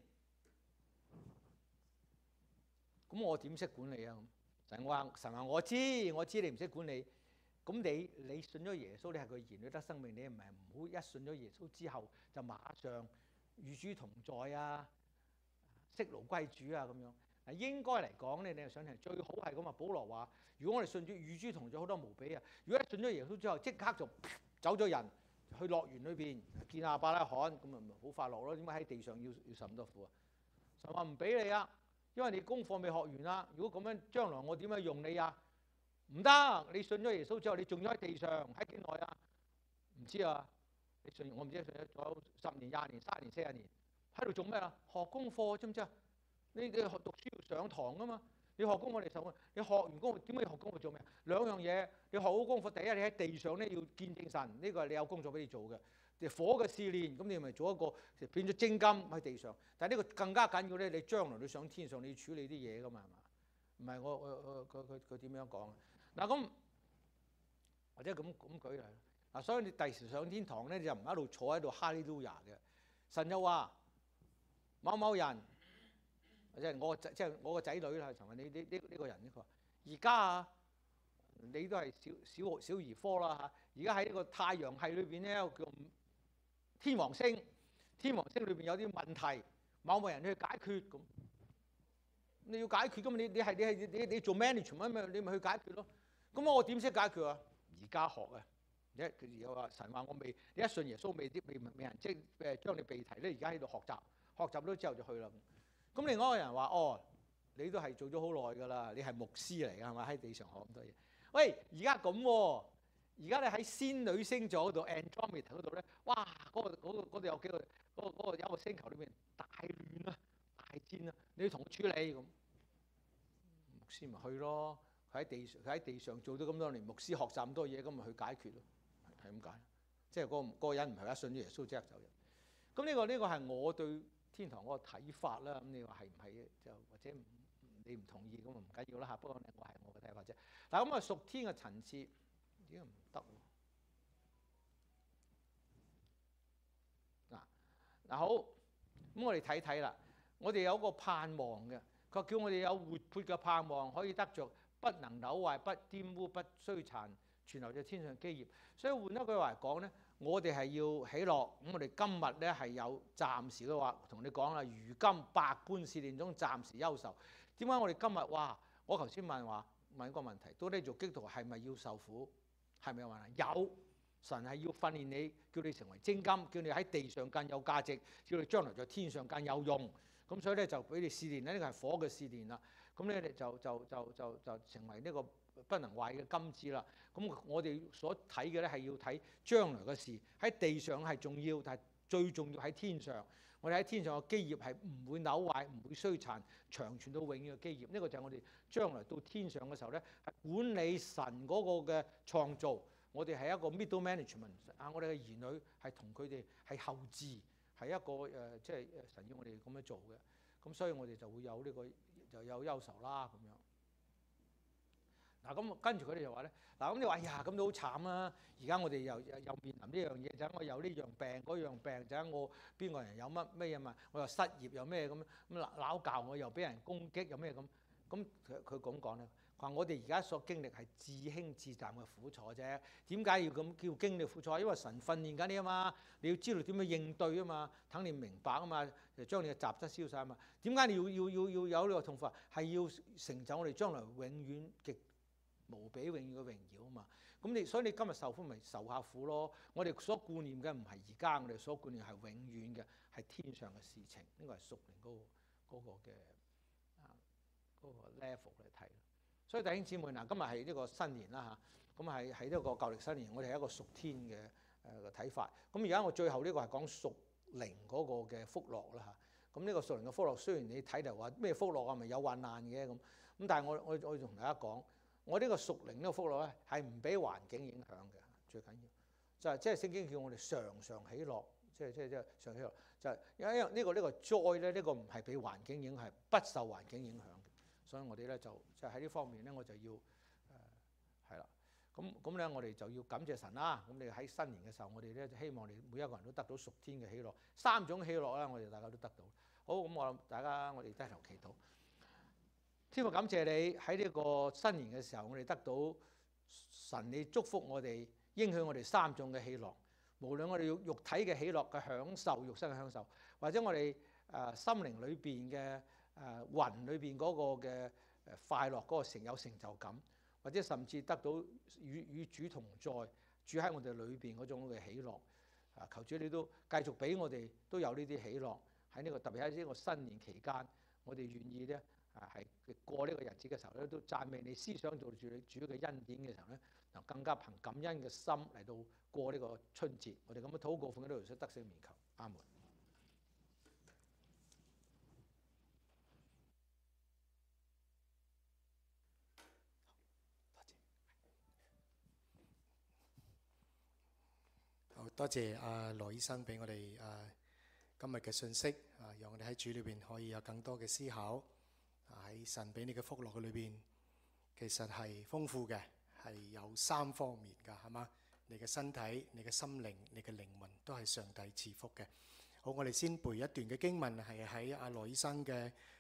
咁我點識管理啊？神話我知你唔識管理。咁你信咗耶穌，你係佢兒女得生命，你唔好一信咗耶穌之後就馬上與主同在啊，息勞歸主啊咁樣。嗱，應該嚟講咧，你係想聽最好係咁啊。保羅話：如果我哋信主與主同在，好多無比啊！如果一信咗耶穌之後，即刻就走咗人去樂園裏邊見亞伯拉罕，咁咪好快樂咯。點解喺地上要受咁多苦啊？神話唔俾你啊，因為你功課未學完啊。如果咁樣，將來我點樣用你啊？唔得！你信咗耶穌之後，你仲要喺地上喺幾耐啊？唔知啊！你信我唔知信咗10年、20年、30年、40年，喺度做咩啊？學功課知唔知啊？你學讀書要上堂噶嘛？你學功課嚟受，你學完功課點解要學功課做咩？兩樣嘢，你學好功課，第一你喺地上咧要見證神，呢個係你有工作俾你做嘅。火嘅試煉，咁你咪做一個變咗精金喺地上。但係呢個更加緊要咧，你將來你上天上你要處理啲嘢噶嘛，係嘛？唔係佢點樣講啊？嗱咁或者咁舉例嗱，所以你第時上天堂咧，你就唔一路坐喺度哈利路亞嘅。神又話某某人即係我個仔女啦，陳雲呢個人呢個，而家啊，你都係小兒科啦嚇。而家喺呢個太陽系裏邊咧，有個叫天王星，天王星裏邊有啲問題，某個人去解決咁。你要解決㗎嘛？你做 management 你咪去解決咯。咁我點識解決啊？而家學啊！佢有話神話我未，你一信耶穌未人即係將你被提咧，而家喺度學習咗之後就去啦。咁另外一個人話：哦，你都係做咗好耐㗎啦，你係牧師嚟㗎係咪？喺地上學咁多嘢。喂，而家咁喎，而家你喺仙女星座嗰度 Andromeda 嗰度咧，哇！嗰度有幾個嗰個有個星球裏邊大亂啊、大戰啊，你要同佢處理咁。牧師咪去咯，佢喺地上做咗咁多年，牧師學習咁多嘢，咁咪去解決咯。係咁解，即係嗰個人唔係一信咗耶穌即刻走人。咁呢個係我對天堂嗰個睇法啦。咁你話係唔係就或者你唔同意咁啊唔緊要啦嚇。不過我係我嘅睇法啫。嗱咁啊，屬天嘅層次點解唔得喎？嗱好，咁我哋睇睇啦。我哋有個盼望嘅，佢叫我哋有活潑嘅盼望，可以得着不能朽壞、不玷污、不衰殘，存留在天上基業。所以換一句話嚟講咧，我哋係要喜樂。咁我哋今日咧係有暫時嘅話，同你講啦，如今百般試煉中暫時憂愁。點解我哋今日哇？我頭先問一個問題，到底做基督徒係咪要受苦？係咪有問題？有，神係要訓練你，叫你成為精金，叫你喺地上更有價值，叫你將來在天上更有用。咁所以咧就俾你試煉咧，呢個係火嘅試煉啦。咁咧就成為呢個不能壞嘅金子啦。咁我哋所睇嘅咧係要睇將來嘅事，喺地上係重要，但係最重要喺天上。我哋喺天上嘅基業係唔會朽壞、唔會衰殘、長存到永遠嘅基業。呢個就係我哋將來到天上嘅時候咧，係管理神嗰個嘅創造。我哋係一個 middle management 啊，我哋嘅兒女係同佢哋係後置。係一個即係神要我哋咁樣做嘅，咁所以我哋就會有呢個就有憂愁啦咁樣。嗱咁跟住佢哋就話咧，嗱咁你話哎呀咁都好慘啦！而家我哋又面臨呢樣嘢，就係我有呢樣病嗰樣病，就係我邊個人有乜咩嘢嘛，我又失業又咩咁鬧教我又俾人攻擊又咩咁，咁佢咁講咧。話我哋而家所經歷係至輕至淡嘅苦楚啫。點解要咁叫經歷苦楚？因為神訓練緊你啊嘛，你要知道點樣應對啊嘛，等你明白啊嘛，就將你嘅雜質消晒啊嘛。點解你要有呢個痛苦？係要成就我哋將來永遠極無比永遠嘅榮耀啊嘛。咁所以你今日受苦咪受下苦咯。我哋所顧念嘅唔係而家，我哋所顧念係永遠嘅，係天上嘅事情。呢個係屬靈嗰個嘅嗰個 level 嚟睇。所以弟兄姊妹嗱，今日係呢個新年啦嚇，咁係呢個舊歷新年，我哋係一個屬天嘅睇法。咁而家我最後呢個係講屬靈嗰個嘅福樂啦嚇。咁呢個屬靈嘅福樂，雖然你睇嚟話咩福樂啊，咪有患難嘅咁，但係我同大家講，我呢個屬靈呢個福樂咧係唔俾環境影響嘅，最緊要就係即係聖經叫我哋常常喜樂，即係常喜樂，就係因為呢個 joy 咧，呢個唔係俾環境影響，係不受環境影響嘅。所以我哋咧就喺呢方面咧，我就要係啦。咁咧，我哋就要感謝神啦。咁你喺新年嘅時候，我哋咧就希望你每一個人都得到屬天嘅喜樂。3種喜樂咧，我哋大家都得到。好，咁我哋低頭祈禱。天父感謝你喺呢個新年嘅時候，我哋得到神你祝福我哋，應許我哋3種嘅喜樂。無論我哋肉體嘅喜樂嘅享受，肉身嘅享受，或者我哋心靈裏邊嘅魂裏邊嗰個嘅快樂，嗰個有成就感，或者甚至得到與主同在，住喺我哋裏邊嗰種嘅喜樂。求主你都繼續俾我哋都有呢啲喜樂喺呢個特別喺呢個新年期間，我哋願意咧係過呢個日子嘅時候咧，都讚美你，思想做住你主嘅恩典嘅時候咧，就更加憑感恩嘅心嚟到過呢個春節。我哋咁樣禱告奉基督耶穌得勝名求，阿門。 多謝阿羅醫生俾我哋今日嘅信息讓我哋喺主裏邊可以有更多嘅思考。喺神俾你嘅福樂嘅裏邊，其實係豐富嘅，係有3方面㗎，係嘛？你嘅身體、你嘅心靈、你嘅靈魂都係上帝賜福嘅。好，我哋先背一段嘅經文，係喺阿羅醫生嘅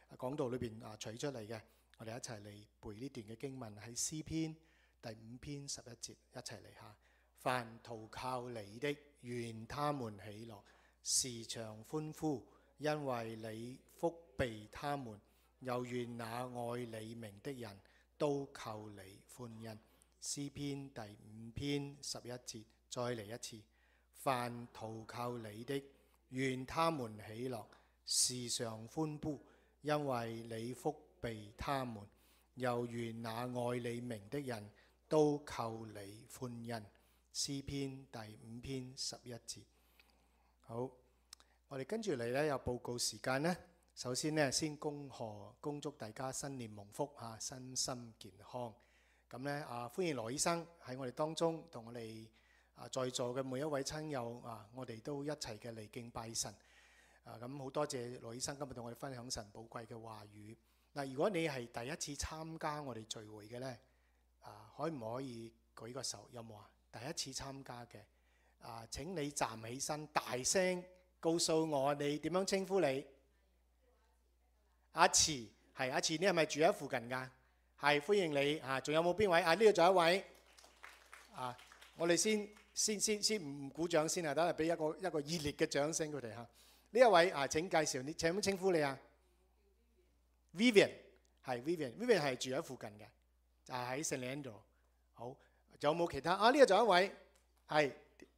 講道裏邊取出嚟嘅。我哋一齊嚟背呢段嘅經文，喺詩篇第5篇11節，一齊嚟下。凡投靠你的，願他們喜樂，時常歡呼，因為你覆庇他們；又願那愛你名的人都靠你歡欣。詩篇第5篇11節，再嚟一次。凡投靠你的，願他們喜樂，時常歡呼，因為你覆庇他們；又願那愛你名的人都靠你歡欣。詩篇第5篇11節。好，我哋跟住嚟呢，有報告時間呢。首先呢，先恭祝大家新年蒙福嚇，身心健康。咁呢歡迎羅醫生喺我哋當中，同我哋在座嘅每一位親友我哋都一齊嘅嚟敬拜神。咁好多謝羅醫生今日同我哋分享神寶貴嘅話語。嗱，如果你係第一次參加我哋聚會嘅呢，可唔可以舉個手？有冇啊？第一次參加嘅請你站起身，大聲告訴我你點樣稱呼你。阿慈，係阿慈，你係咪住喺附近㗎？係，歡迎你仲有冇邊位？呢度仲有一位。我哋先唔鼓掌先等下俾一個熱烈嘅掌聲佢哋嚇。呢一位請介紹，你請乜稱呼你啊 ？Vivian 係 Vivian 係住喺附近嘅，就係喺 St Leandro。好，仲有冇其他？呢度仲有一位係。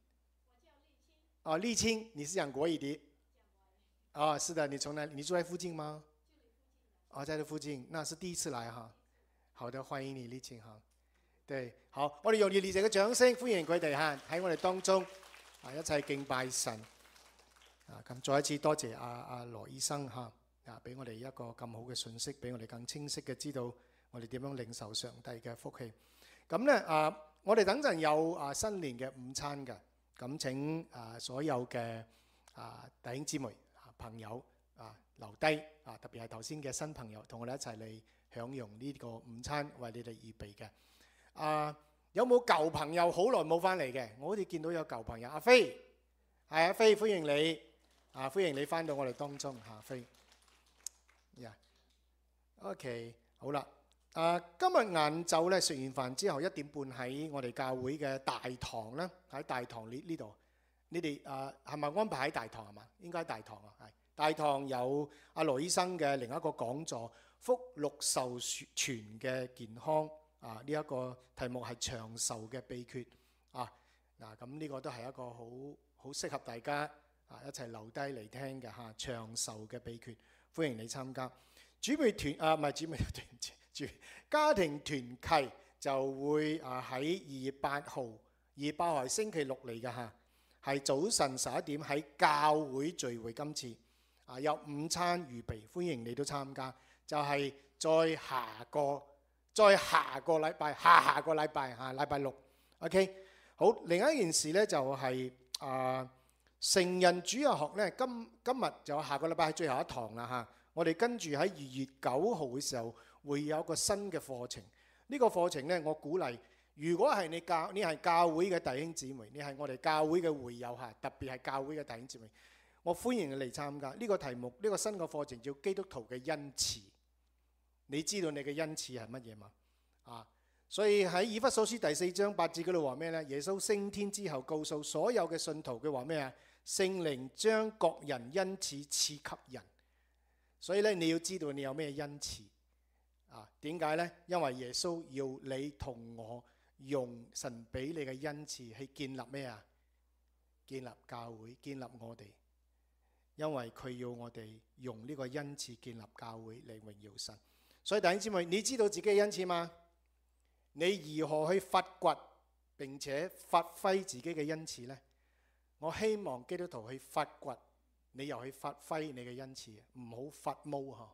麗青，你是講國語的？是的，你從哪？你住在附近嗎？在這附近，那是第一次來哈。好的，歡迎你，麗青哈。對，好，我哋用熱烈嘅掌聲歡迎佢哋嚇喺我哋當中一齊敬拜神。咁再一次多謝阿羅醫生嚇俾我哋一個咁好嘅信息，俾我哋更清晰嘅知道我哋點樣領受上帝嘅福氣。咁咧我哋等陣有新年嘅午餐嘅，咁請所有嘅弟兄姊妹朋友留低特別係頭先嘅新朋友，同我哋一齊嚟享用呢個午餐為你哋預備嘅。有冇舊朋友好耐冇翻嚟嘅？我好似見到有舊朋友，阿飛，係阿飛，歡迎你，歡迎你翻到我哋當中，阿飛。OK， 好啦，今日晏晝咧食完飯之後1點半喺我哋教會嘅大堂咧，喺大堂呢度，你哋係咪安排喺大堂係嘛？應該喺大堂係。大堂有阿羅醫生嘅另一個講座，福祿壽全嘅健康呢一個題目係長壽嘅秘訣咁呢個都係一個好適合大家一齊留低嚟聽嘅長壽嘅秘訣，歡迎你參加。姊妹團唔係姊妹團，家庭團契就會喺2月8號，2月8號係星期六嚟嘅係早晨11點喺教會聚會。今次有午餐預備，歡迎你都參加。就係再下個禮拜，下個禮拜禮拜6。OK， 好。另一件事咧就係成人主日學咧，今日就下個禮拜係最後一堂啦我哋跟住喺2月9號嘅時候會有一個新嘅課程。呢個課程咧，我鼓勵如果係你係教會嘅弟兄姊妹，你係我哋教會嘅會友特別係教會嘅弟兄姊妹，我歡迎你嚟參加。呢個題目，呢個新嘅課程叫基督徒嘅恩賜。你知道你嘅恩賜係乜嘢嘛？所以喺以弗所書第4章8節嗰度話咩呢？耶穌升天之後告訴所有嘅信徒，佢話咩啊？聖靈將各人恩賜賜給人。所以咧，你要知道你有咩恩賜點解呢？因為耶穌要你同我用神俾你嘅恩賜去建立咩啊？建立教會，建立我哋。因為佢要我哋用呢個恩賜建立教會嚟榮耀神。所以弟兄姊妹，你知道自己嘅恩賜嗎？你如何去發掘並且發揮自己嘅恩賜呢？我希望基督徒去發掘，你又去發揮你嘅恩賜，唔好發毛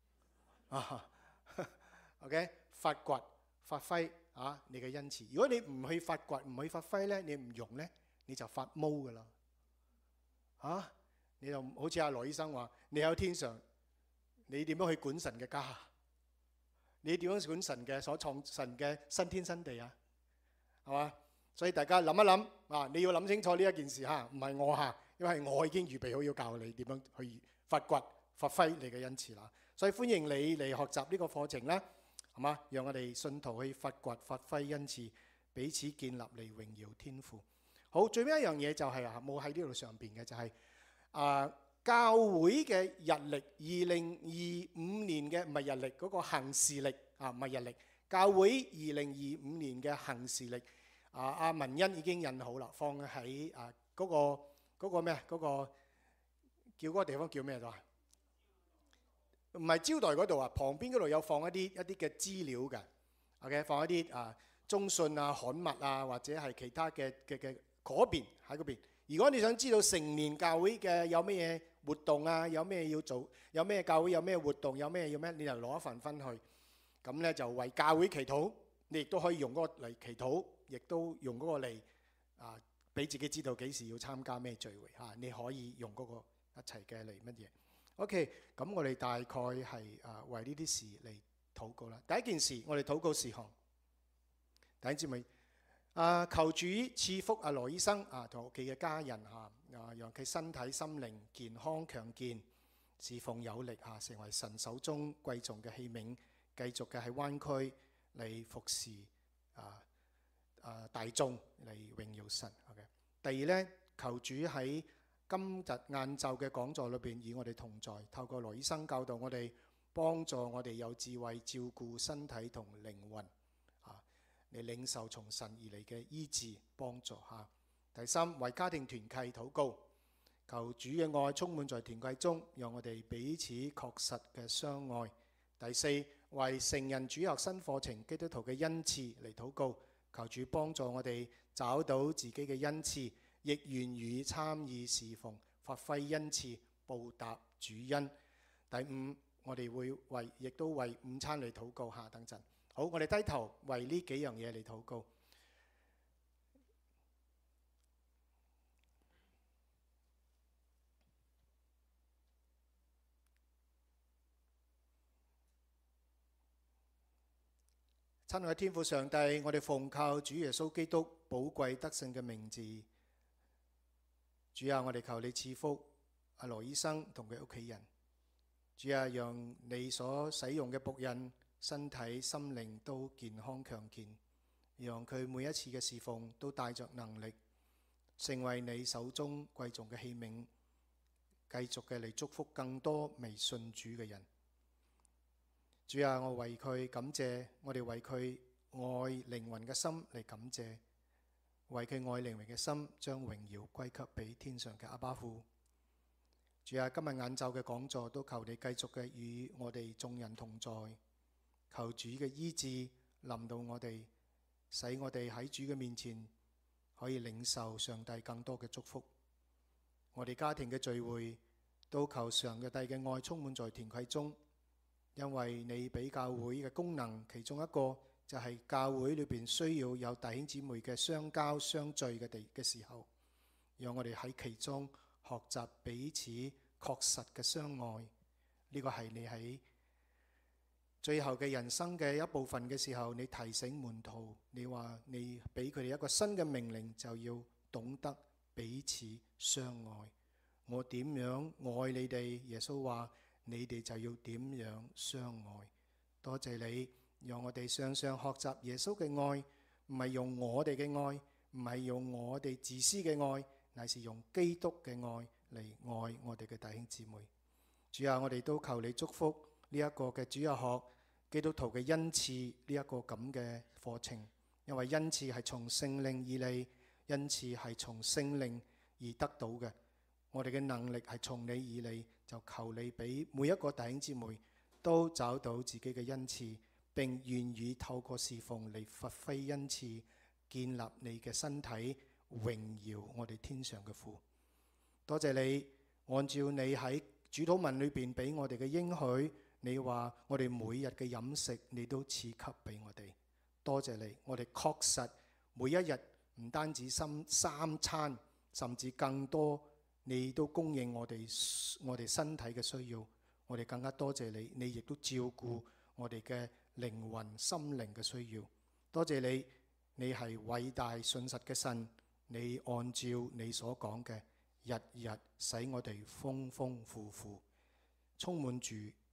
OK， 發掘發揮你嘅恩賜。如果你唔去發掘，唔去發揮呢，你唔用呢，你就發毛噶啦你就好似阿羅醫生話，你喺天上，你點樣去管神嘅家？你點樣管神嘅所創神嘅新天新地係嘛？所以大家諗一諗你要諗清楚呢一件事唔係我因為我已經預備好要教你點樣去發掘發揮你嘅恩賜啦。 所以歡迎你嚟學習呢個課程啦，係嘛？讓我哋信徒去發掘、發揮恩賜，彼此建立嚟榮耀天父。好，最尾一樣嘢就係冇喺呢度上邊嘅，就係教會嘅日曆，2025年嘅唔係日曆，嗰個行事曆唔係日曆，教會2025年嘅行事曆。阿文欣已經印好啦，放喺嗰個咩啊？嗰個叫嗰個地方叫咩度啊？唔係招待嗰度啊，旁邊嗰度有放一啲嘅資料嘅。OK， 放一啲中信啊、刊物啊，或者係其他嘅嗰邊喺嗰邊。如果你想知道成年教會嘅有咩嘢活動啊，有咩要做，有咩教會有咩活動，有咩要咩，你就攞一份翻去。咁咧就為教會祈禱，你亦都可以用嗰個嚟祈禱，亦都用嗰個嚟俾自己知道幾時要參加咩聚會嚇。你可以用嗰個一齊嘅嚟乜嘢。OK， 咁我哋大概係為呢啲事嚟禱告啦。第一件事，我哋禱告事項。弟兄姊妹，求主賜福羅醫生同屋企嘅家人讓佢身體心靈健康強健，侍奉有力成為神手中貴重嘅器皿，繼續嘅喺灣區嚟服侍大眾嚟榮耀神。Okay。第二呢，求主喺今日晏晝嘅講座裏邊與我哋同在，透過羅醫生教導我哋，幫助我哋有智慧照顧身體同靈魂，嚟領受從神而嚟嘅醫治幫助嚇。第三，為家庭團契禱告，求主嘅愛充滿在團契中，讓我哋彼此確實嘅相愛。第四，為成人主學新課程基督徒嘅恩賜嚟禱告，求主幫助我哋找到自己嘅恩賜，亦願意參與侍奉，發揮恩賜，報答主恩。第五，我哋亦都為午餐嚟禱告下。等陣，好，我哋低頭為呢幾樣嘢嚟禱告。親愛嘅天父上帝，我哋奉靠主耶穌基督寶貴得勝嘅名字，主啊，我哋求你賜福羅醫生同佢屋企人。主啊，讓你所使用嘅僕人身體心靈都健康強健，讓佢每一次嘅侍奉都帶着能力，成為你手中貴重嘅器皿，繼續嘅嚟祝福更多未信主嘅人。主啊，我為佢感謝，我哋為佢愛靈魂嘅心嚟感謝，為佢愛靈魂嘅心將榮耀歸給俾天上嘅阿爸父。主啊，今日晏晝嘅講座都求你繼續嘅與我哋眾人同在，求主嘅醫治臨到我哋，使我哋喺主嘅面前可以領受上帝更多嘅祝福。我哋家庭嘅聚會都求上帝嘅愛充滿在團契中，因為你俾教會嘅功能其中一個就係教會裏邊需要有弟兄姊妹嘅相交相聚嘅時候，讓我哋喺其中學習彼此確實嘅相愛。呢個係你喺最後嘅人生嘅一部分嘅時候，你提醒門徒，你話你俾佢哋一個新嘅命令，就要懂得彼此相愛。我點樣愛你哋？耶穌話你哋就要點樣相愛。多謝你讓我哋常常學習耶穌嘅愛，唔係用我哋嘅愛，唔係用我哋自私嘅愛，乃是用基督嘅愛嚟愛我哋嘅弟兄姊妹。主啊，我哋都求你祝福呢一個嘅主日學基督徒嘅恩賜呢一個咁嘅課程，因為恩賜係從聖靈而嚟，恩賜係從聖靈而得到嘅。我哋嘅能力係從你而嚟，就求你俾每一個弟兄姊妹都找到自己嘅恩賜，並願意透過侍奉嚟發揮恩賜，建立你嘅身體，榮耀我哋天上嘅父。多謝你，按照你喺主禱文裏邊俾我哋嘅應許，你話我哋每日嘅飲食你都賜給俾我哋。多謝你，我哋確實每一日唔單止三餐，甚至更多，你都供應我哋身體嘅需要。我哋更加多謝你，你亦都照顧我哋嘅靈魂心靈嘅需要。多謝你，你係偉大信實嘅神，你按照你所講嘅，日日使我哋豐豐富富，充滿住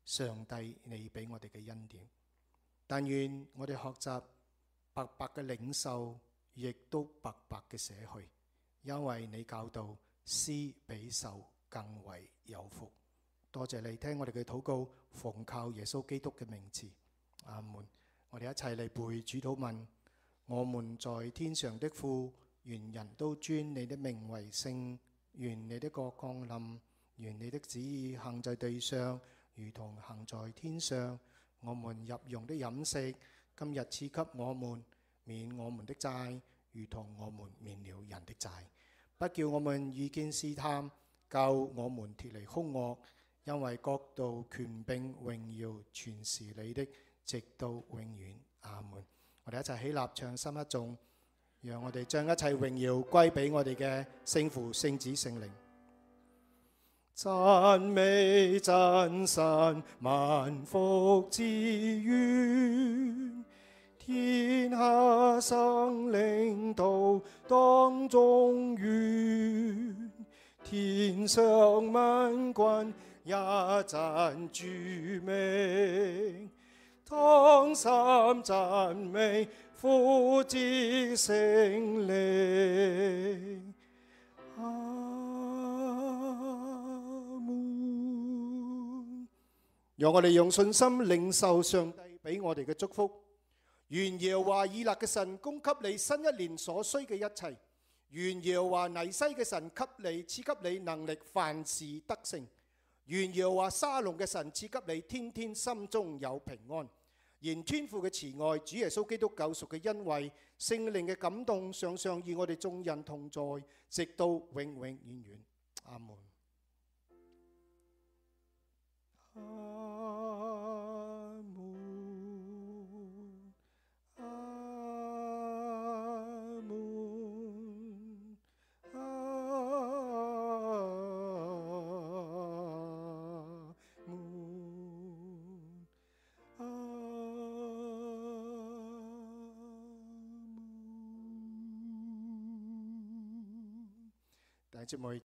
上帝你俾我哋嘅恩典。但願我哋學習白白嘅領受，亦都白白嘅捨去，因為你教導施比受更為有福。多謝你聽我哋嘅禱告，奉靠耶穌基督嘅名字，阿門。我哋一齊嚟背主禱文。我們在天上的父，願人都尊你的名為聖，願你的國降臨，願你的旨意行在地上，如同行在天上。我們日用的飲食，今日賜給我們，免我們的債，如同我們免了人的債。不叫我們遇見試探，救我們脫離兇惡，因為國度、權柄、榮耀全是你的，直到永遠。阿門。我哋一齊起立唱心一頌，讓我哋將一切榮耀歸俾我哋嘅聖父、聖子、聖靈。讚美真神，萬福之源，天下生靈都當中願，天上萬軍也讚主名，當心讚美父子聖靈。讓我哋用信心領受上帝俾我哋嘅祝福。願耶和華以勒嘅神供給你新一年所需嘅一切。願耶和華尼西嘅神給你賜給你能力，凡事得勝。願耶和華沙龍嘅神賜給你天天心中有平安。願天父嘅慈愛、主耶穌基督救贖嘅恩惠、聖靈嘅感動，常常與我哋眾人同在，直到永永遠遠。阿門。阿門，阿門，阿門，阿門。弟兄姊妹。